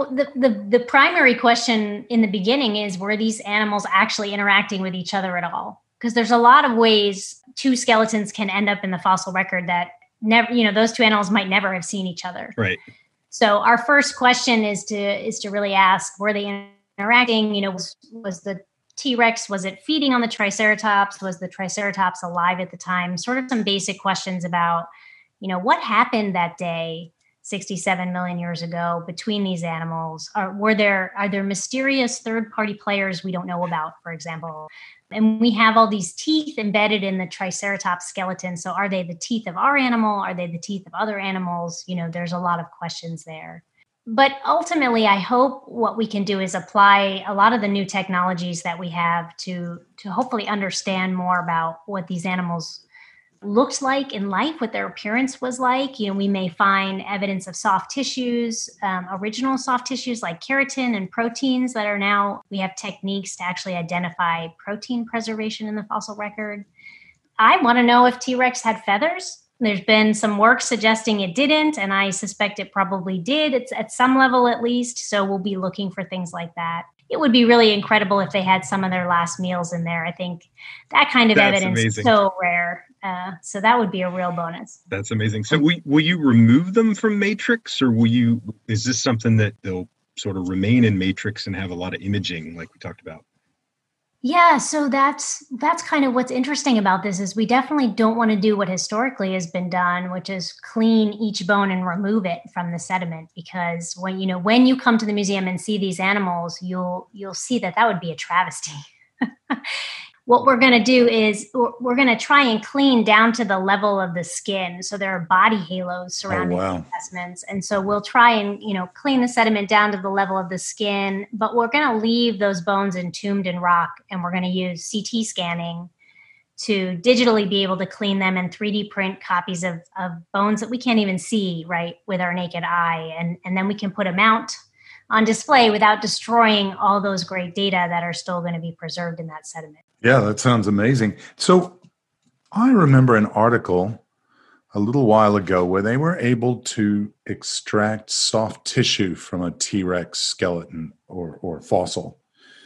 the primary question in the beginning is, were these animals actually interacting with each other at all? Because there's a lot of ways two skeletons can end up in the fossil record that never, those two animals might never have seen each other. Right. So our first question is to really ask, were they interacting? Was the T-Rex, was it feeding on the Triceratops? Was the Triceratops alive at the time? Sort of some basic questions about, what happened that day 67 million years ago between these animals? Are there mysterious third-party players we don't know about, for example? And we have all these teeth embedded in the Triceratops skeleton. So are they the teeth of our animal? Are they the teeth of other animals? There's a lot of questions there. But ultimately, I hope what we can do is apply a lot of the new technologies that we have to hopefully understand more about what these animals looked like in life, what their appearance was like. We may find evidence of soft tissues, original soft tissues like keratin and proteins that are now, we have techniques to actually identify protein preservation in the fossil record. I want to know if T-Rex had feathers. There's been some work suggesting it didn't, and I suspect it probably did. It's at some level at least, so we'll be looking for things like that. It would be really incredible if they had some of their last meals in there. I think that kind of evidence is so rare. So that would be a real bonus. That's amazing. So will you remove them from Matrix, or is this something that they'll sort of remain in Matrix and have a lot of imaging like we talked about? Yeah, so that's kind of what's interesting about this is we definitely don't want to do what historically has been done, which is clean each bone and remove it from the sediment. Because when you come to the museum and see these animals, you'll see that would be a travesty. What we're going to do is we're going to try and clean down to the level of the skin. So there are body halos surrounding the specimens. And so we'll try and, clean the sediment down to the level of the skin, but we're going to leave those bones entombed in rock, and we're going to use CT scanning to digitally be able to clean them and 3D print copies of bones that we can't even see, right, with our naked eye. And then we can put a mount on display without destroying all those great data that are still going to be preserved in that sediment. Yeah, that sounds amazing. So I remember an article a little while ago where they were able to extract soft tissue from a T-Rex skeleton or fossil.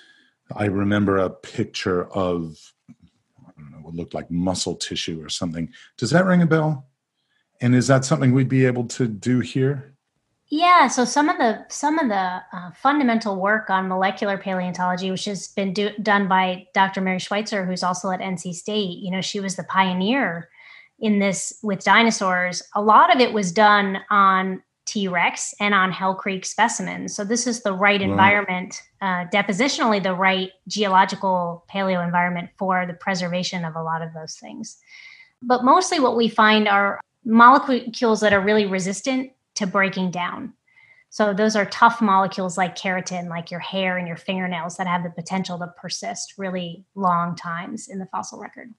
I remember a picture of, I don't know, what looked like muscle tissue or something. Does that ring a bell? And is that something we'd be able to do here? Yeah, so some of the fundamental work on molecular paleontology, which has been done by Dr. Mary Schweitzer, who's also at NC State, she was the pioneer in this with dinosaurs. A lot of it was done on T-Rex and on Hell Creek specimens. So this is the right environment, depositionally the right geological paleo environment for the preservation of a lot of those things. But mostly what we find are molecules that are really resistant to breaking down. So those are tough molecules like keratin, like your hair and your fingernails, that have the potential to persist really long times in the fossil record.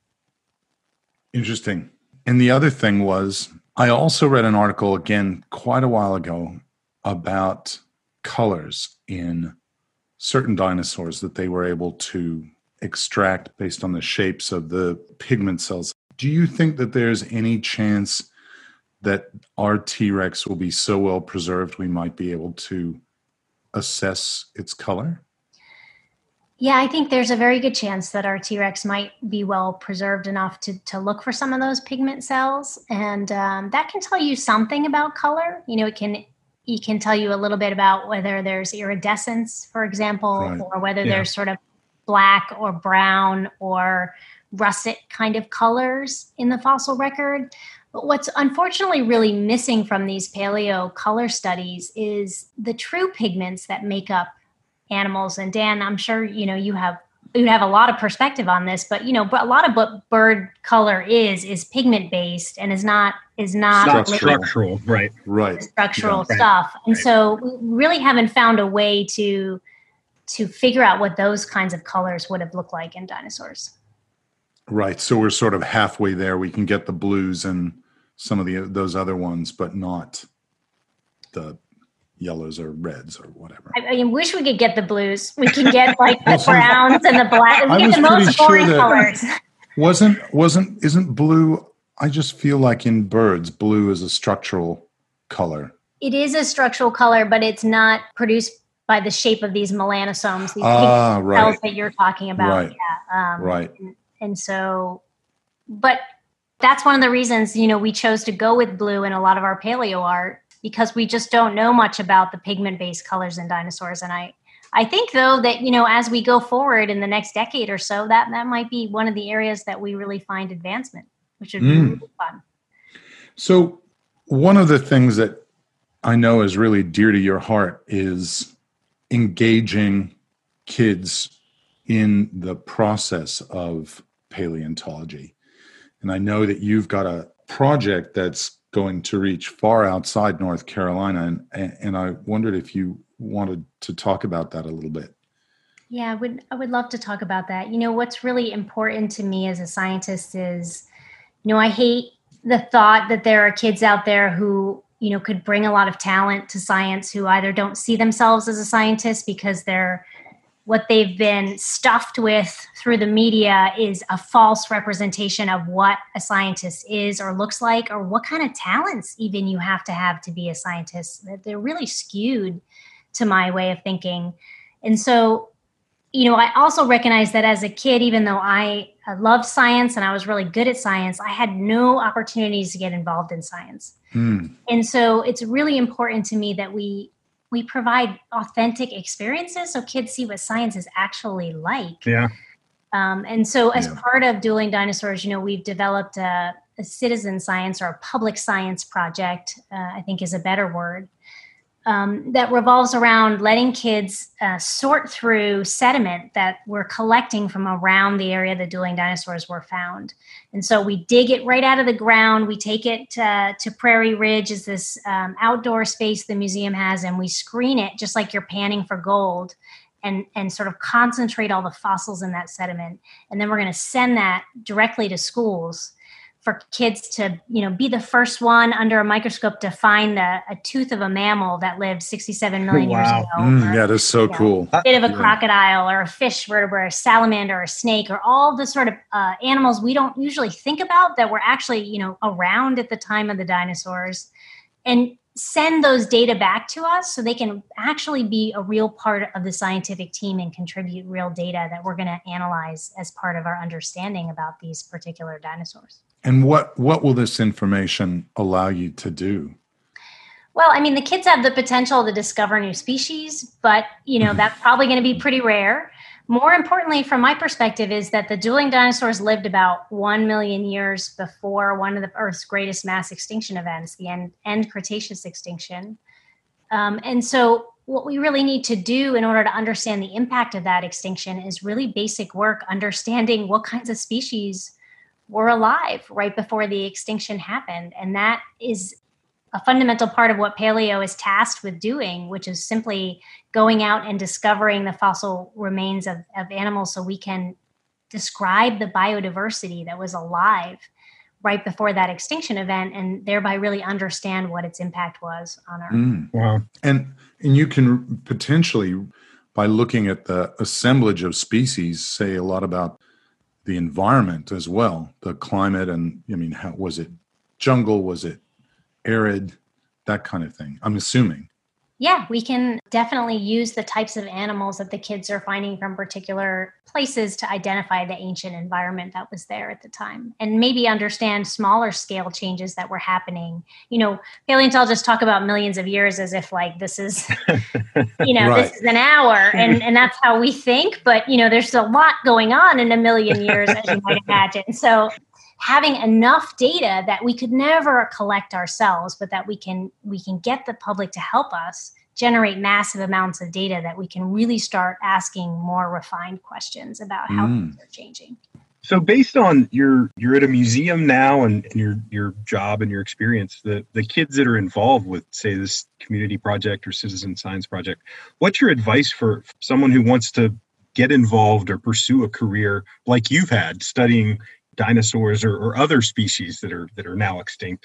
Interesting. And the other thing was, I also read an article again quite a while ago about colors in certain dinosaurs that they were able to extract based on the shapes of the pigment cells. Do you think that there's any chance that our T-Rex will be so well preserved we might be able to assess its color? Yeah, I think there's a very good chance that our T-Rex might be well preserved enough to look for some of those pigment cells. And that can tell you something about color. It can tell you a little bit about whether there's iridescence, for example, Right. or whether there's sort of black or brown or russet kind of colors in the fossil record. But what's unfortunately really missing from these paleo color studies is the true pigments that make up animals. And Dan, I'm sure you have a lot of perspective on this, but but a lot of what bird color is pigment based and is not structural, right? Structural stuff. And so we really haven't found a way to figure out what those kinds of colors would have looked like in dinosaurs. Right. So we're sort of halfway there. We can get the blues and some of those other ones, but not the yellows or reds or whatever. I wish we could get the blues. We can get like the browns and the black. We get the most boring colors. Isn't blue? I just feel like in birds, blue is a structural color. It is a structural color, but it's not produced by the shape of these melanosomes, these cells that you're talking about. Right. Yeah. Right. And so, but that's one of the reasons, we chose to go with blue in a lot of our paleo art, because we just don't know much about the pigment-based colors in dinosaurs. And I think, though, that, as we go forward in the next decade or so, that might be one of the areas that we really find advancement, which would be really fun. So one of the things that I know is really dear to your heart is engaging kids in the process of paleontology. And I know that you've got a project that's going to reach far outside North Carolina. And I wondered if you wanted to talk about that a little bit. Yeah, I would love to talk about that. What's really important to me as a scientist is, I hate the thought that there are kids out there who, could bring a lot of talent to science who either don't see themselves as a scientist because what they've been stuffed with through the media is a false representation of what a scientist is or looks like, or what kind of talents even you have to be a scientist. They're really skewed to my way of thinking. And so, I also recognize that as a kid, even though I loved science and I was really good at science, I had no opportunities to get involved in science. And so it's really important to me that we provide authentic experiences so kids see what science is actually like. Yeah. And so as part of Dueling Dinosaurs, we've developed a citizen science or a public science project, I think is a better word, that revolves around letting kids sort through sediment that we're collecting from around the area the dueling dinosaurs were found. And so we dig it right out of the ground. We take it to Prairie Ridge, is this outdoor space the museum has, and we screen it just like you're panning for gold and sort of concentrate all the fossils in that sediment. And then we're going to send that directly to schools for kids to, be the first one under a microscope to find a tooth of a mammal that lived 67 million years ago. Yeah, that's so cool. A bit of a crocodile or a fish vertebrate, a salamander, or a snake, or all the sort of animals we don't usually think about that were actually, around at the time of the dinosaurs, and send those data back to us so they can actually be a real part of the scientific team and contribute real data that we're going to analyze as part of our understanding about these particular dinosaurs. And what will this information allow you to do? Well, the kids have the potential to discover new species, but, that's probably going to be pretty rare. More importantly, from my perspective, is that the dueling dinosaurs lived about 1 million years before one of the Earth's greatest mass extinction events, the end Cretaceous extinction. And so what we really need to do in order to understand the impact of that extinction is really basic work, understanding what kinds of species were alive right before the extinction happened. And that is a fundamental part of what paleo is tasked with doing, which is simply going out and discovering the fossil remains of animals so we can describe the biodiversity that was alive right before that extinction event, and thereby really understand what its impact was on Earth. Wow. And you can potentially, by looking at the assemblage of species, say a lot about the environment as well, the climate, and how was it jungle, was it arid, that kind of thing, I'm assuming. Yeah, we can definitely use the types of animals that the kids are finding from particular places to identify the ancient environment that was there at the time, and maybe understand smaller scale changes that were happening. Paleontologists talk about millions of years as if like this is, right. This is an hour, and that's how we think. But, there's a lot going on in a million years, as you might imagine. So having enough data that we could never collect ourselves, but that we can get the public to help us generate massive amounts of data that we can really start asking more refined questions about how things are changing. So based on you're at a museum now and your job and your experience, the kids that are involved with, say, this community project or citizen science project, what's your advice for someone who wants to get involved or pursue a career like you've had studying dinosaurs or other species that are now extinct?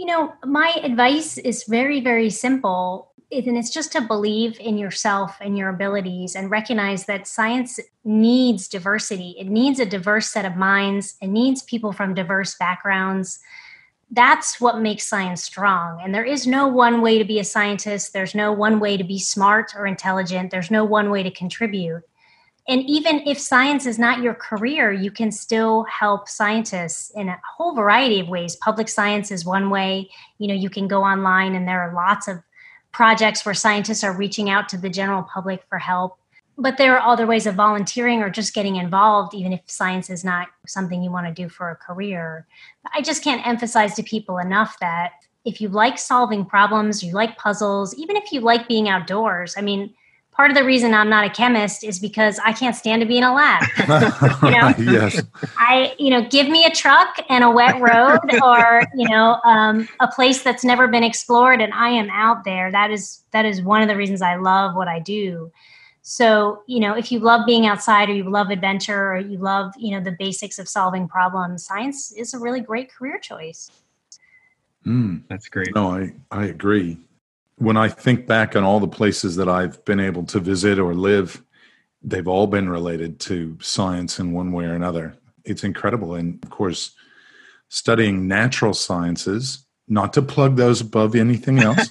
My advice is very, very simple. And it's just to believe in yourself and your abilities and recognize that science needs diversity. It needs a diverse set of minds. It needs people from diverse backgrounds. That's what makes science strong. And there is no one way to be a scientist. There's no one way to be smart or intelligent. There's no one way to contribute. And even if science is not your career, you can still help scientists in a whole variety of ways. Public science is one way. You can go online and there are lots of projects where scientists are reaching out to the general public for help. But there are other ways of volunteering or just getting involved, even if science is not something you want to do for a career. I just can't emphasize to people enough that if you like solving problems, you like puzzles, even if you like being outdoors, part of the reason I'm not a chemist is because I can't stand to be in a lab. Yes. Give me a truck and a wet road or, a place that's never been explored and I am out there. That is one of the reasons I love what I do. So, if you love being outside or you love adventure or you love, the basics of solving problems, science is a really great career choice. That's great. No, I agree. When I think back on all the places that I've been able to visit or live, they've all been related to science in one way or another. It's incredible. And of course, studying natural sciences, not to plug those above anything else,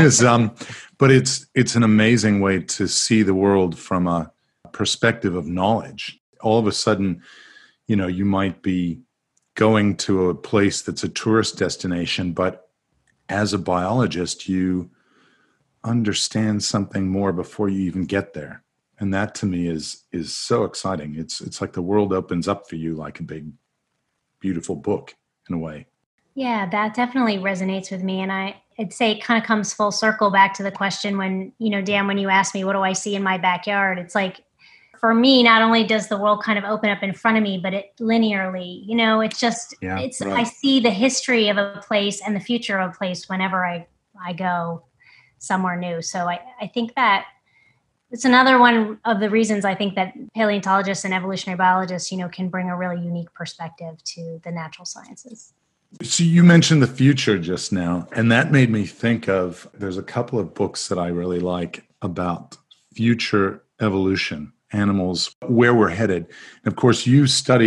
but it's an amazing way to see the world from a perspective of knowledge. All of a sudden, you might be going to a place that's a tourist destination, but as a biologist, you understand something more before you even get there. And that to me is so exciting. It's like the world opens up for you like a big, beautiful book in a way. Yeah, that definitely resonates with me. And I'd say it kind of comes full circle back to the question when, Dan, when you asked me, what do I see in my backyard? It's like, for me, not only does the world kind of open up in front of me, but it linearly, it's just, right. I see the history of a place and the future of a place whenever I go somewhere new. So I think that it's another one of the reasons I think that paleontologists and evolutionary biologists, can bring a really unique perspective to the natural sciences. So you mentioned the future just now, and that made me think of, there's a couple of books that I really like about future evolution, animals, where we're headed. And of course, you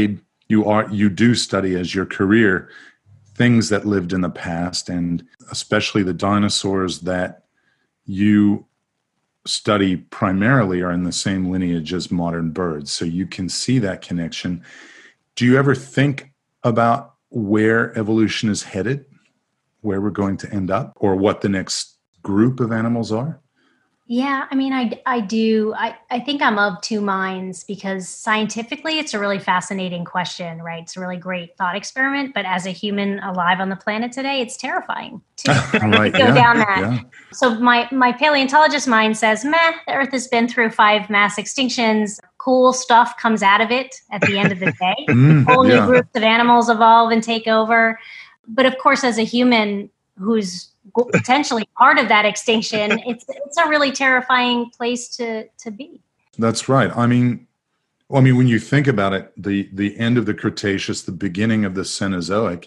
do study as your career things that lived in the past, and especially the dinosaurs that you study primarily are in the same lineage as modern birds. So you can see that connection. Do you ever think about where evolution is headed, where we're going to end up, or what the next group of animals are? Yeah, I mean, I do. I think I'm of two minds, because scientifically it's a really fascinating question, right? It's a really great thought experiment. But as a human alive on the planet today, it's terrifying to Right, go down that. Yeah. So my paleontologist mind says, meh, the Earth has been through 5 mass extinctions. Cool stuff comes out of it at the end of the day. Whole new groups of animals evolve and take over. But of course, as a human who's potentially part of that extinction, it's a really terrifying place to be. That's right. I mean, when you think about it, the end of the Cretaceous, the beginning of the Cenozoic,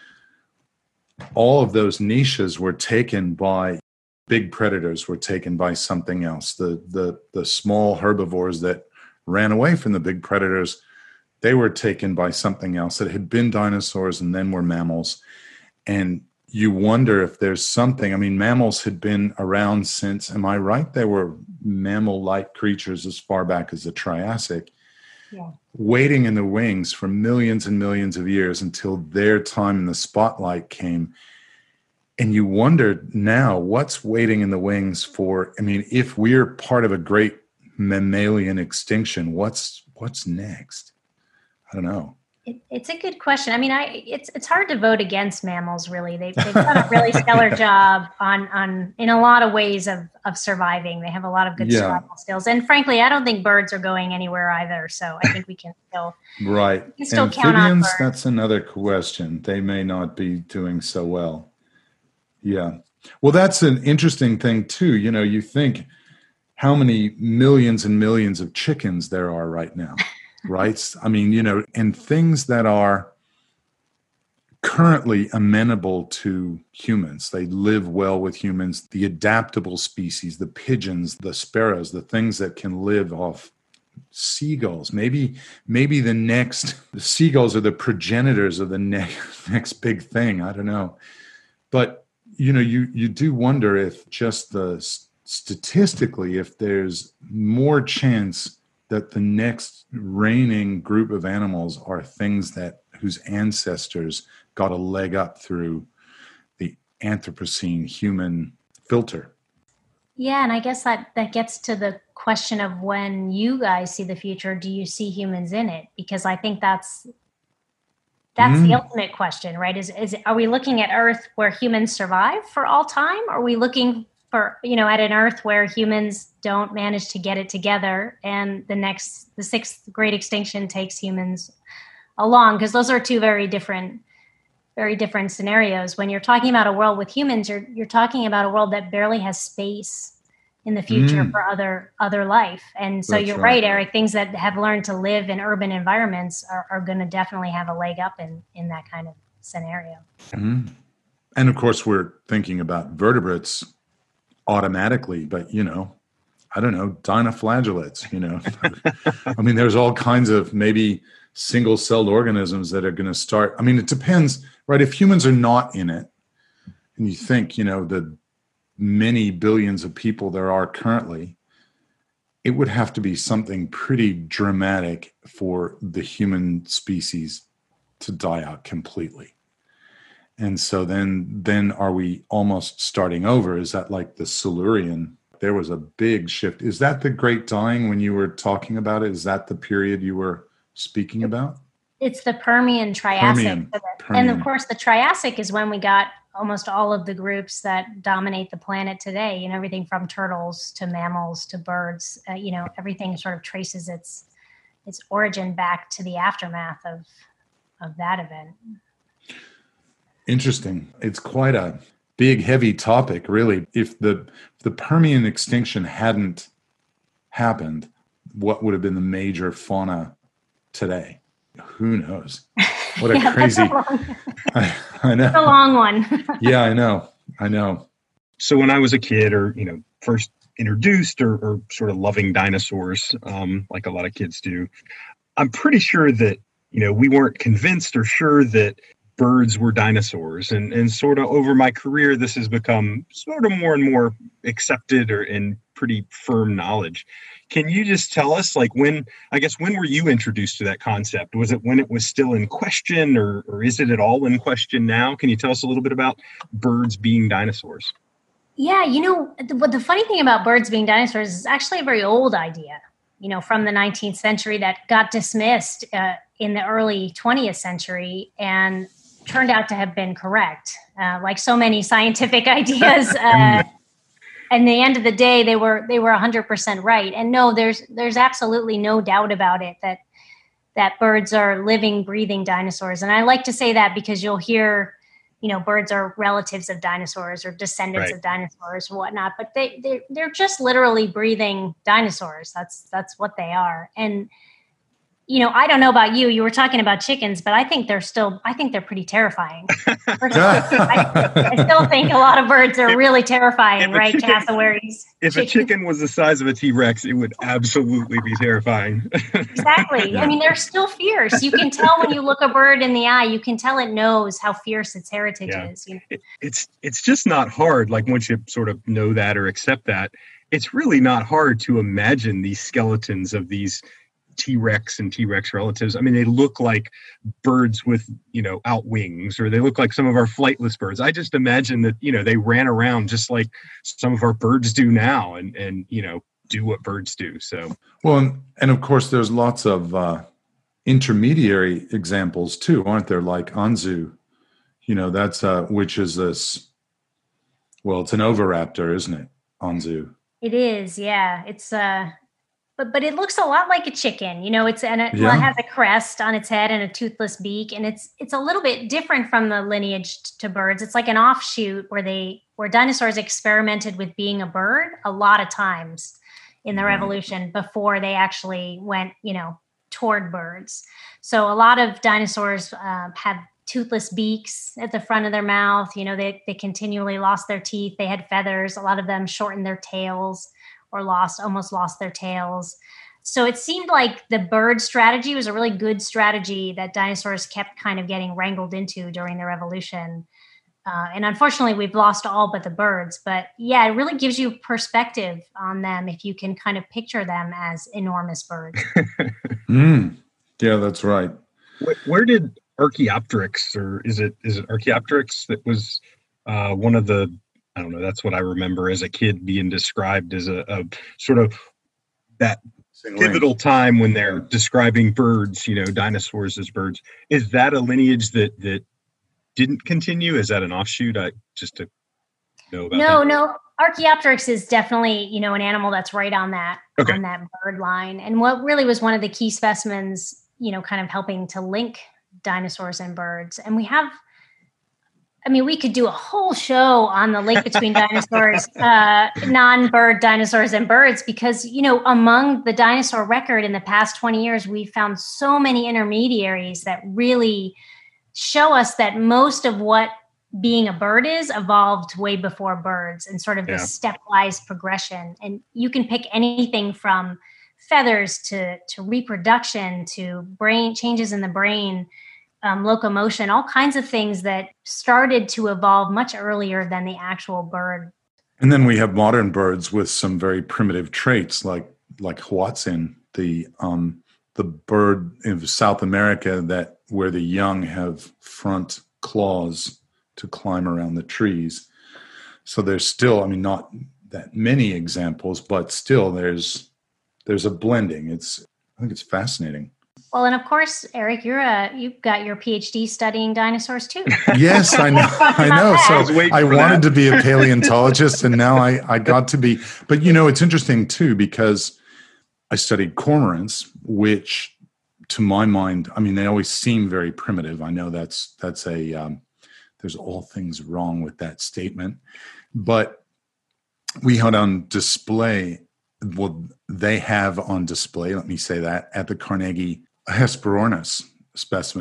all of those niches were taken by big predators, were taken by something else. The small herbivores that ran away from the big predators, they were taken by something else that had been dinosaurs and then were mammals. And you wonder if there's something. I mean, mammals had been around since, am I right? They were mammal-like creatures as far back as the Triassic, waiting in the wings for millions and millions of years until their time in the spotlight came. And you wonder now, what's waiting in the wings for, I mean, if we're part of a great mammalian extinction, what's next? I don't know. It's a good question. I mean, it's hard to vote against mammals. Really, they've done a really stellar job on in a lot of ways of surviving. They have a lot of good survival skills, and frankly, I don't think birds are going anywhere either. So I think we can still count on birds. That's another question. They may not be doing so well. Yeah. Well, that's an interesting thing too. You know, you think how many millions and millions of chickens there are right now. Right? I mean, you know, and things that are currently amenable to humans. They live well with humans. The adaptable species, the pigeons, the sparrows, the things that can live off seagulls. Maybe the seagulls are the progenitors of the next big thing. I don't know. But, you know, you do wonder if just statistically, if there's more chance that the next reigning group of animals are things whose ancestors got a leg up through the Anthropocene human filter. Yeah, and I guess that gets to the question of, when you guys see the future, do you see humans in it? Because I think that's the ultimate question, right? Is are we looking at Earth where humans survive for all time? Or are we looking for, you know, at an Earth where humans don't manage to get it together, and the 6th great extinction takes humans along? Because those are two very different scenarios. When you're talking about a world with humans, you're talking about a world that barely has space in the future for other life. And so you're right, Eric, things that have learned to live in urban environments are going to definitely have a leg up in that kind of scenario. Mm-hmm. And of course, we're thinking about vertebrates automatically, but, you know, I don't know, dinoflagellates, you know. I mean, there's all kinds of maybe single-celled organisms that are going to start. I mean, it depends, right? If humans are not in it, and you think, you know, the many billions of people there are currently, it would have to be something pretty dramatic for the human species to die out completely. And so then are we almost starting over? Is that like the Silurian? There was a big shift. Is that the Great Dying when you were talking about it? Is that the period you were speaking about? It's the Permian Triassic. Permian. And of course, the Triassic is when we got almost all of the groups that dominate the planet today. You know, everything from turtles to mammals to birds. You know, everything sort of traces its origin back to the aftermath of that event. Interesting. It's quite a big, heavy topic, really. If the Permian extinction hadn't happened, what would have been the major fauna today? Who knows? What a crazy. I know. It's a long one. Yeah, I know. So when I was a kid, or first introduced or sort of loving dinosaurs, like a lot of kids do, I'm pretty sure that we weren't convinced or sure that birds were dinosaurs, and sort of over my career, this has become sort of more and more accepted or in pretty firm knowledge. Can you just tell us, like, when were you introduced to that concept? Was it when it was still in question, or is it at all in question now? Can you tell us a little bit about birds being dinosaurs? Yeah, the funny thing about birds being dinosaurs is actually a very old idea, from the 19th century that got dismissed in the early 20th century and turned out to have been correct. Like so many scientific ideas, and the end of the day, they were 100% right. And no, there's absolutely no doubt about it that birds are living, breathing dinosaurs. And I like to say that because you'll hear, birds are relatives of dinosaurs or descendants of dinosaurs or whatnot, but they're just literally breathing dinosaurs. That's what they are. And I don't know about you. You were talking about chickens, but I think they're pretty terrifying. I still think a lot of birds are really terrifying, right? Cassowaries. If a chicken was the size of a T-Rex, it would absolutely be terrifying. Exactly. I mean, they're still fierce. You can tell when you look a bird in the eye, you can tell it knows how fierce its heritage is. It's just not hard. Like once you sort of know that or accept that, it's really not hard to imagine these skeletons of these T-Rex and T-Rex relatives. I mean, they look like birds with, out wings, or they look like some of our flightless birds. I just imagine that, they ran around just like some of our birds do now and do what birds do. So, well, and of course, there's lots of intermediary examples too, aren't there? Like Anzu, that's which is this, well, it's an oviraptor, isn't it? Anzu. It is. Yeah. It's, But it looks a lot like a chicken, Well, it has a crest on its head and a toothless beak, and it's a little bit different from the lineage to birds. It's like an offshoot where dinosaurs experimented with being a bird a lot of times in their evolution before they actually went, toward birds. So a lot of dinosaurs have toothless beaks at the front of their mouth. They continually lost their teeth. They had feathers. A lot of them shortened their tails, or almost lost their tails. So it seemed like the bird strategy was a really good strategy that dinosaurs kept kind of getting wrangled into during their evolution. And unfortunately, we've lost all but the birds. But yeah, it really gives you perspective on them if you can kind of picture them as enormous birds. Yeah, that's right. Where did Archaeopteryx, or is it Archaeopteryx that was one of the, I don't know, that's what I remember as a kid being described as a sort of that pivotal time when they're describing birds, dinosaurs as birds. Is that a lineage that didn't continue? Is that an offshoot? Just to know about that. No. Archaeopteryx is definitely, an animal that's right on that bird line. And what really was one of the key specimens, kind of helping to link dinosaurs and birds. And we could do a whole show on the link between dinosaurs, non-bird dinosaurs and birds, because, among the dinosaur record in the past 20 years, we found so many intermediaries that really show us that most of what being a bird is evolved way before birds, and sort of this stepwise progression. And you can pick anything from feathers to reproduction to brain changes in the brain, locomotion, all kinds of things that started to evolve much earlier than the actual bird. And then we have modern birds with some very primitive traits, like Hoatzin, the bird in South America where the young have front claws to climb around the trees. So there's still, not that many examples, but still there's a blending. I think it's fascinating. Well, and of course, Eric, you've got your PhD studying dinosaurs too. Yes, I know. So I wanted to be a paleontologist, and now I got to be. But it's interesting too, because I studied cormorants, which, to my mind, they always seem very primitive. I know that's there's all things wrong with that statement, but we had on display. Well, they have on display, let me say that, at the Carnegie, a Hesperornis specimen,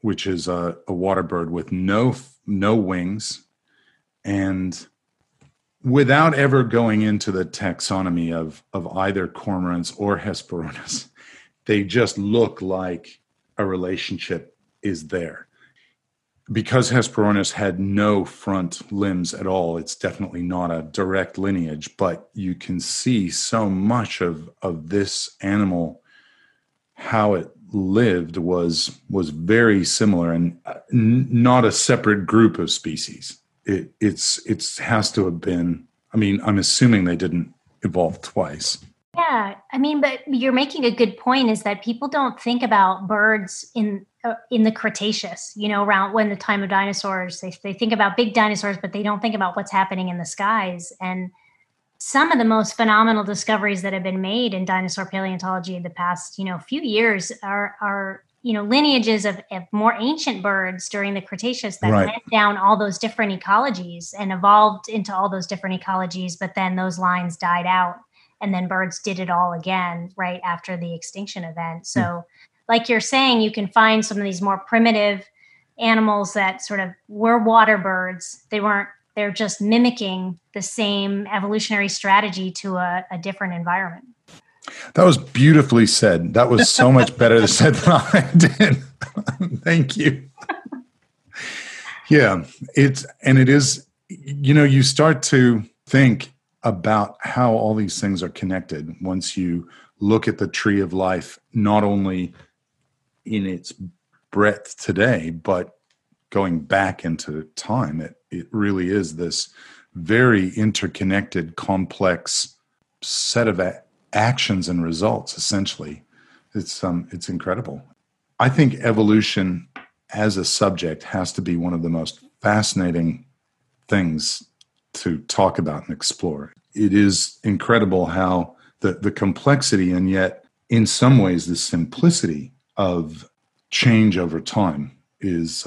which is a water bird with no wings. And without ever going into the taxonomy of either cormorants or Hesperornis, they just look like a relationship is there. Because Hesperornis had no front limbs at all, it's definitely not a direct lineage, but you can see so much of this animal, how it lived was very similar and not a separate group of species. It has to have been, I mean, I'm assuming they didn't evolve twice. Yeah, I mean, but you're making a good point is that people don't think about birds in the Cretaceous, around when the time of dinosaurs. They think about big dinosaurs, but they don't think about what's happening in the skies. And some of the most phenomenal discoveries that have been made in dinosaur paleontology in the past, few years are lineages of more ancient birds during the Cretaceous that Right. went down all those different ecologies and evolved into all those different ecologies, but then those lines died out. And then birds did it all again right after the extinction event. So like you're saying, you can find some of these more primitive animals that sort of were water birds. They're just mimicking the same evolutionary strategy to a different environment. That was beautifully said. That was so much better said than I did. Thank you. Yeah, it is, you start to think about how all these things are connected once you look at the tree of life, not only in its breadth today, but going back into time. It really is this very interconnected, complex set of actions and results, essentially. It's incredible. I think evolution as a subject has to be one of the most fascinating things to talk about and explore. It is incredible how the complexity and yet in some ways the simplicity of change over time is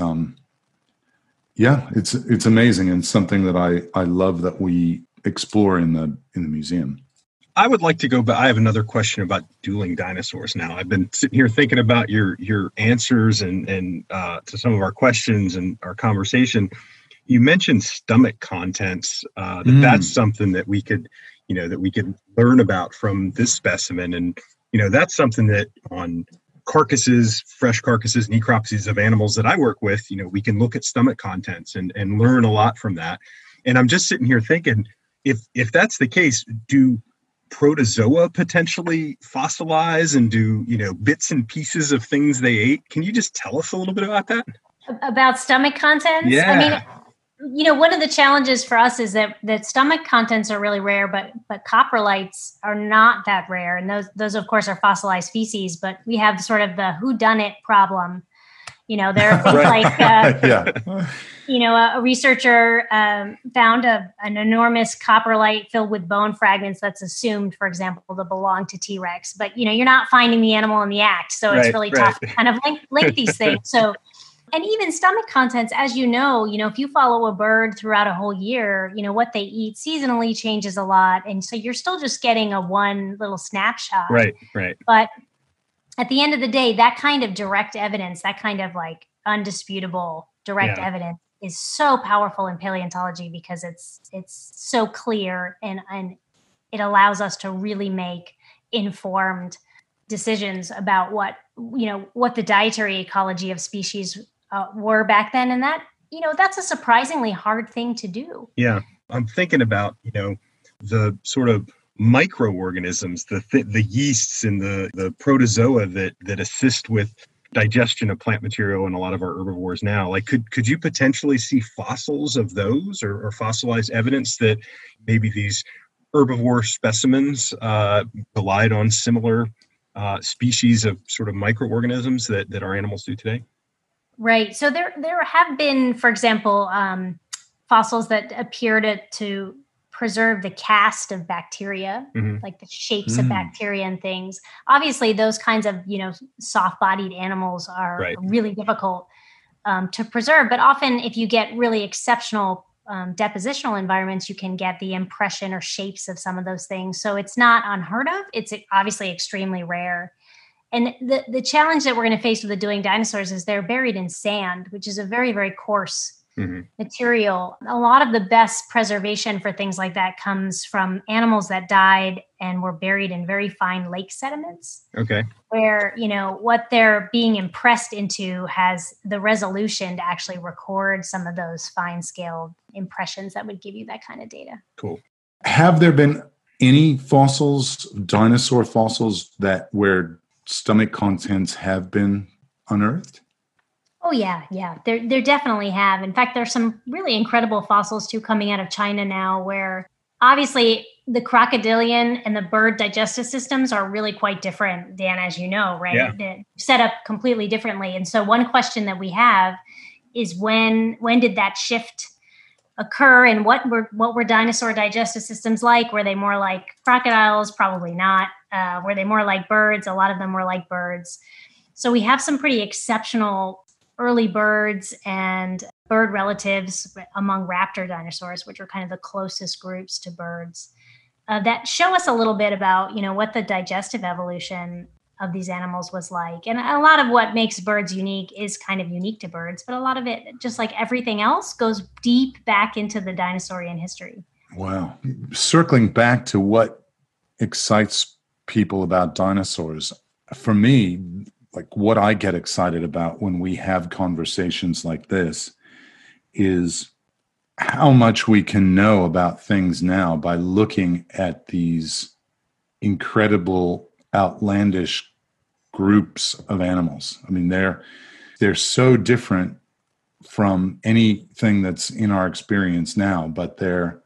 it's amazing and something that I love that we explore in the museum. I would like to go, but I have another question about dueling dinosaurs now. I've been sitting here thinking about your answers and to some of our questions and our conversation. You mentioned stomach contents. That's something that we could learn about from this specimen, and that's something that on carcasses, fresh carcasses, necropsies of animals that I work with, we can look at stomach contents and learn a lot from that. And I'm just sitting here thinking, if that's the case, do protozoa potentially fossilize and do bits and pieces of things they ate? Can you just tell us a little bit about that? About stomach contents? Yeah. I mean, one of the challenges for us is that stomach contents are really rare, but coprolites are not that rare. And those of course are fossilized species, but we have sort of the whodunit problem. There are things like, a researcher found an enormous coprolite filled with bone fragments that's assumed, for example, to belong to T-Rex. But, you're not finding the animal in the act. So it's really tough to kind of link these things. So, and even stomach contents, as if you follow a bird throughout a whole year, what they eat seasonally changes a lot. And so you're still just getting a one little snapshot. Right. But at the end of the day, that kind of direct evidence, that kind of like undisputable direct evidence is so powerful in paleontology because it's so clear and it allows us to really make informed decisions about what the dietary ecology of species were back then. And that, that's a surprisingly hard thing to do. Yeah. I'm thinking about, the sort of microorganisms, the yeasts and the protozoa that assist with digestion of plant material in a lot of our herbivores now. Like, could you potentially see fossils of those or fossilized evidence that maybe these herbivore specimens relied on similar species of sort of microorganisms that our animals do today? Right. So there have been, for example, fossils that appear to preserve the cast of bacteria, like the shapes of bacteria and things. Obviously, those kinds of, soft-bodied animals are really difficult to preserve. But often if you get really exceptional depositional environments, you can get the impression or shapes of some of those things. So it's not unheard of. It's obviously extremely rare. And the challenge that we're going to face with the dueling dinosaurs is they're buried in sand, which is a very, very coarse material. A lot of the best preservation for things like that comes from animals that died and were buried in very fine lake sediments. Okay. Where, what they're being impressed into has the resolution to actually record some of those fine scale impressions that would give you that kind of data. Cool. Have there been any fossils, dinosaur fossils, where stomach contents have been unearthed? Oh, yeah. There definitely have. In fact, there's some really incredible fossils, too, coming out of China now where obviously the crocodilian and the bird digestive systems are really quite different, Dan, as you know, right? Yeah. They're set up completely differently. And so one question that we have is when did that shift occur and what were dinosaur digestive systems like? Were they more like crocodiles? Probably not. Were they more like birds? A lot of them were like birds. So we have some pretty exceptional early birds and bird relatives among raptor dinosaurs, which are kind of the closest groups to birds, that show us a little bit about, what the digestive evolution of these animals was like. And a lot of what makes birds unique is kind of unique to birds, but a lot of it, just like everything else, goes deep back into the dinosaurian history. Wow. Circling back to what excites people about dinosaurs, for me, like what I get excited about when we have conversations like this is how much we can know about things now by looking at these incredible, outlandish groups of animals. I mean, they're so different from anything that's in our experience now, but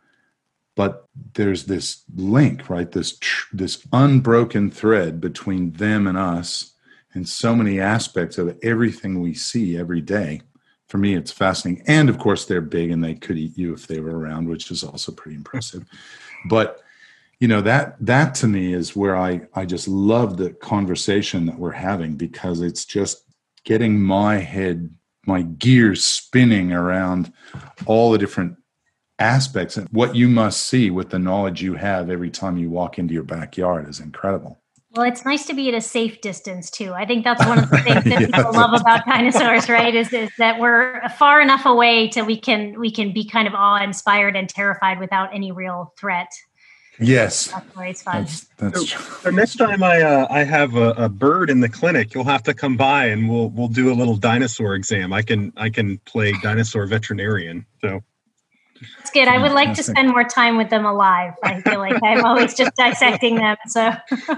there's this link, right? This unbroken thread between them and us, and so many aspects of everything we see every day. For me, it's fascinating. And of course, they're big and they could eat you if they were around, which is also pretty impressive. But, that to me is where I just love the conversation that we're having, because it's just getting my gears spinning around all the different aspects. And what you must see with the knowledge you have every time you walk into your backyard is incredible. Well, it's nice to be at a safe distance, too. I think that's one of the things that people love about dinosaurs, right, is that we're far enough away till we can be kind of awe-inspired and terrified without any real threat. Yes. That's why it's fun. That's true. So next time I have a bird in the clinic, you'll have to come by and we'll do a little dinosaur exam. I can play dinosaur veterinarian. So that's good. I would like to spend more time with them alive. I feel like I'm always just dissecting them. So,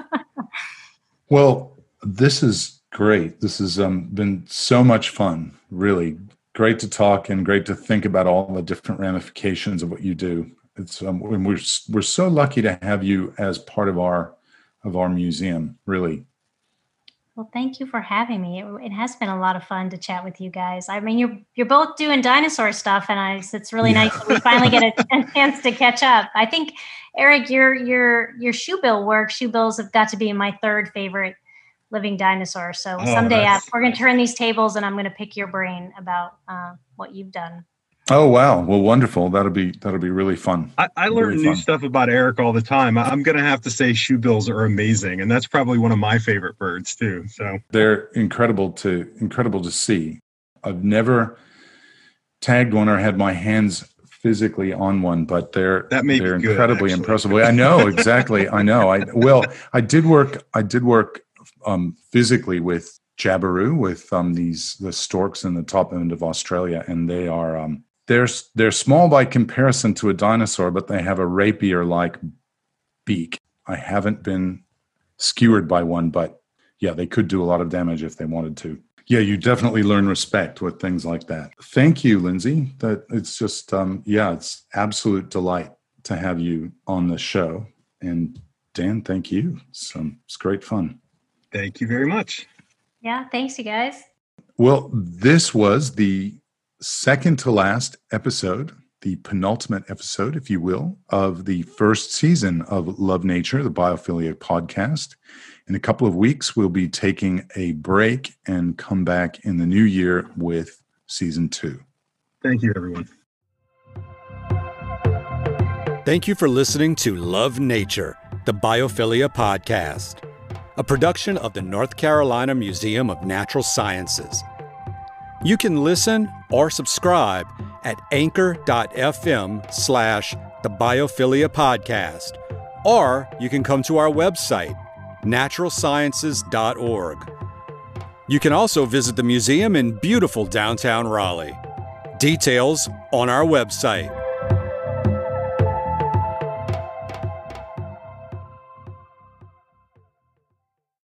well, this is great. This has been so much fun. Really great to talk and great to think about all the different ramifications of what you do. It's and we're so lucky to have you as part of our museum. Really. Well, thank you for having me. It has been a lot of fun to chat with you guys. I mean, you're both doing dinosaur stuff, and it's really nice that we finally get a chance to catch up. I think, Eric, your shoebill work. Shoebills have got to be my third favorite living dinosaur. So someday we're going to turn these tables, and I'm going to pick your brain about what you've done. Oh, wow. Well, wonderful. That'll be really fun. I learn new stuff about Eric all the time. I'm going to have to say shoebills are amazing. And that's probably one of my favorite birds too. So they're incredible to see. I've never tagged one or had my hands physically on one, but they're incredibly impressive. I know, exactly. I know. I did work physically with Jabiru, with the storks in the top end of Australia, and they are they're small by comparison to a dinosaur, but they have a rapier-like beak. I haven't been skewered by one, but yeah, they could do a lot of damage if they wanted to. Yeah, you definitely learn respect with things like that. Thank you, Lindsay. That it's just it's absolute delight to have you on the show. And Dan, thank you. It's great fun. Thank you very much. Yeah, thanks, you guys. Well, this was the second to last episode, the penultimate episode, if you will, of the first season of Love Nature, the Biophilia podcast. In a couple of weeks, we'll be taking a break and come back in the new year with season 2. Thank you, everyone. Thank you for listening to Love Nature, the Biophilia podcast. a production of the North Carolina Museum of Natural Sciences. You can listen or subscribe at anchor.fm/The Biophilia Podcast, or you can come to our website, naturalsciences.org. You can also visit the museum in beautiful downtown Raleigh. Details on our website.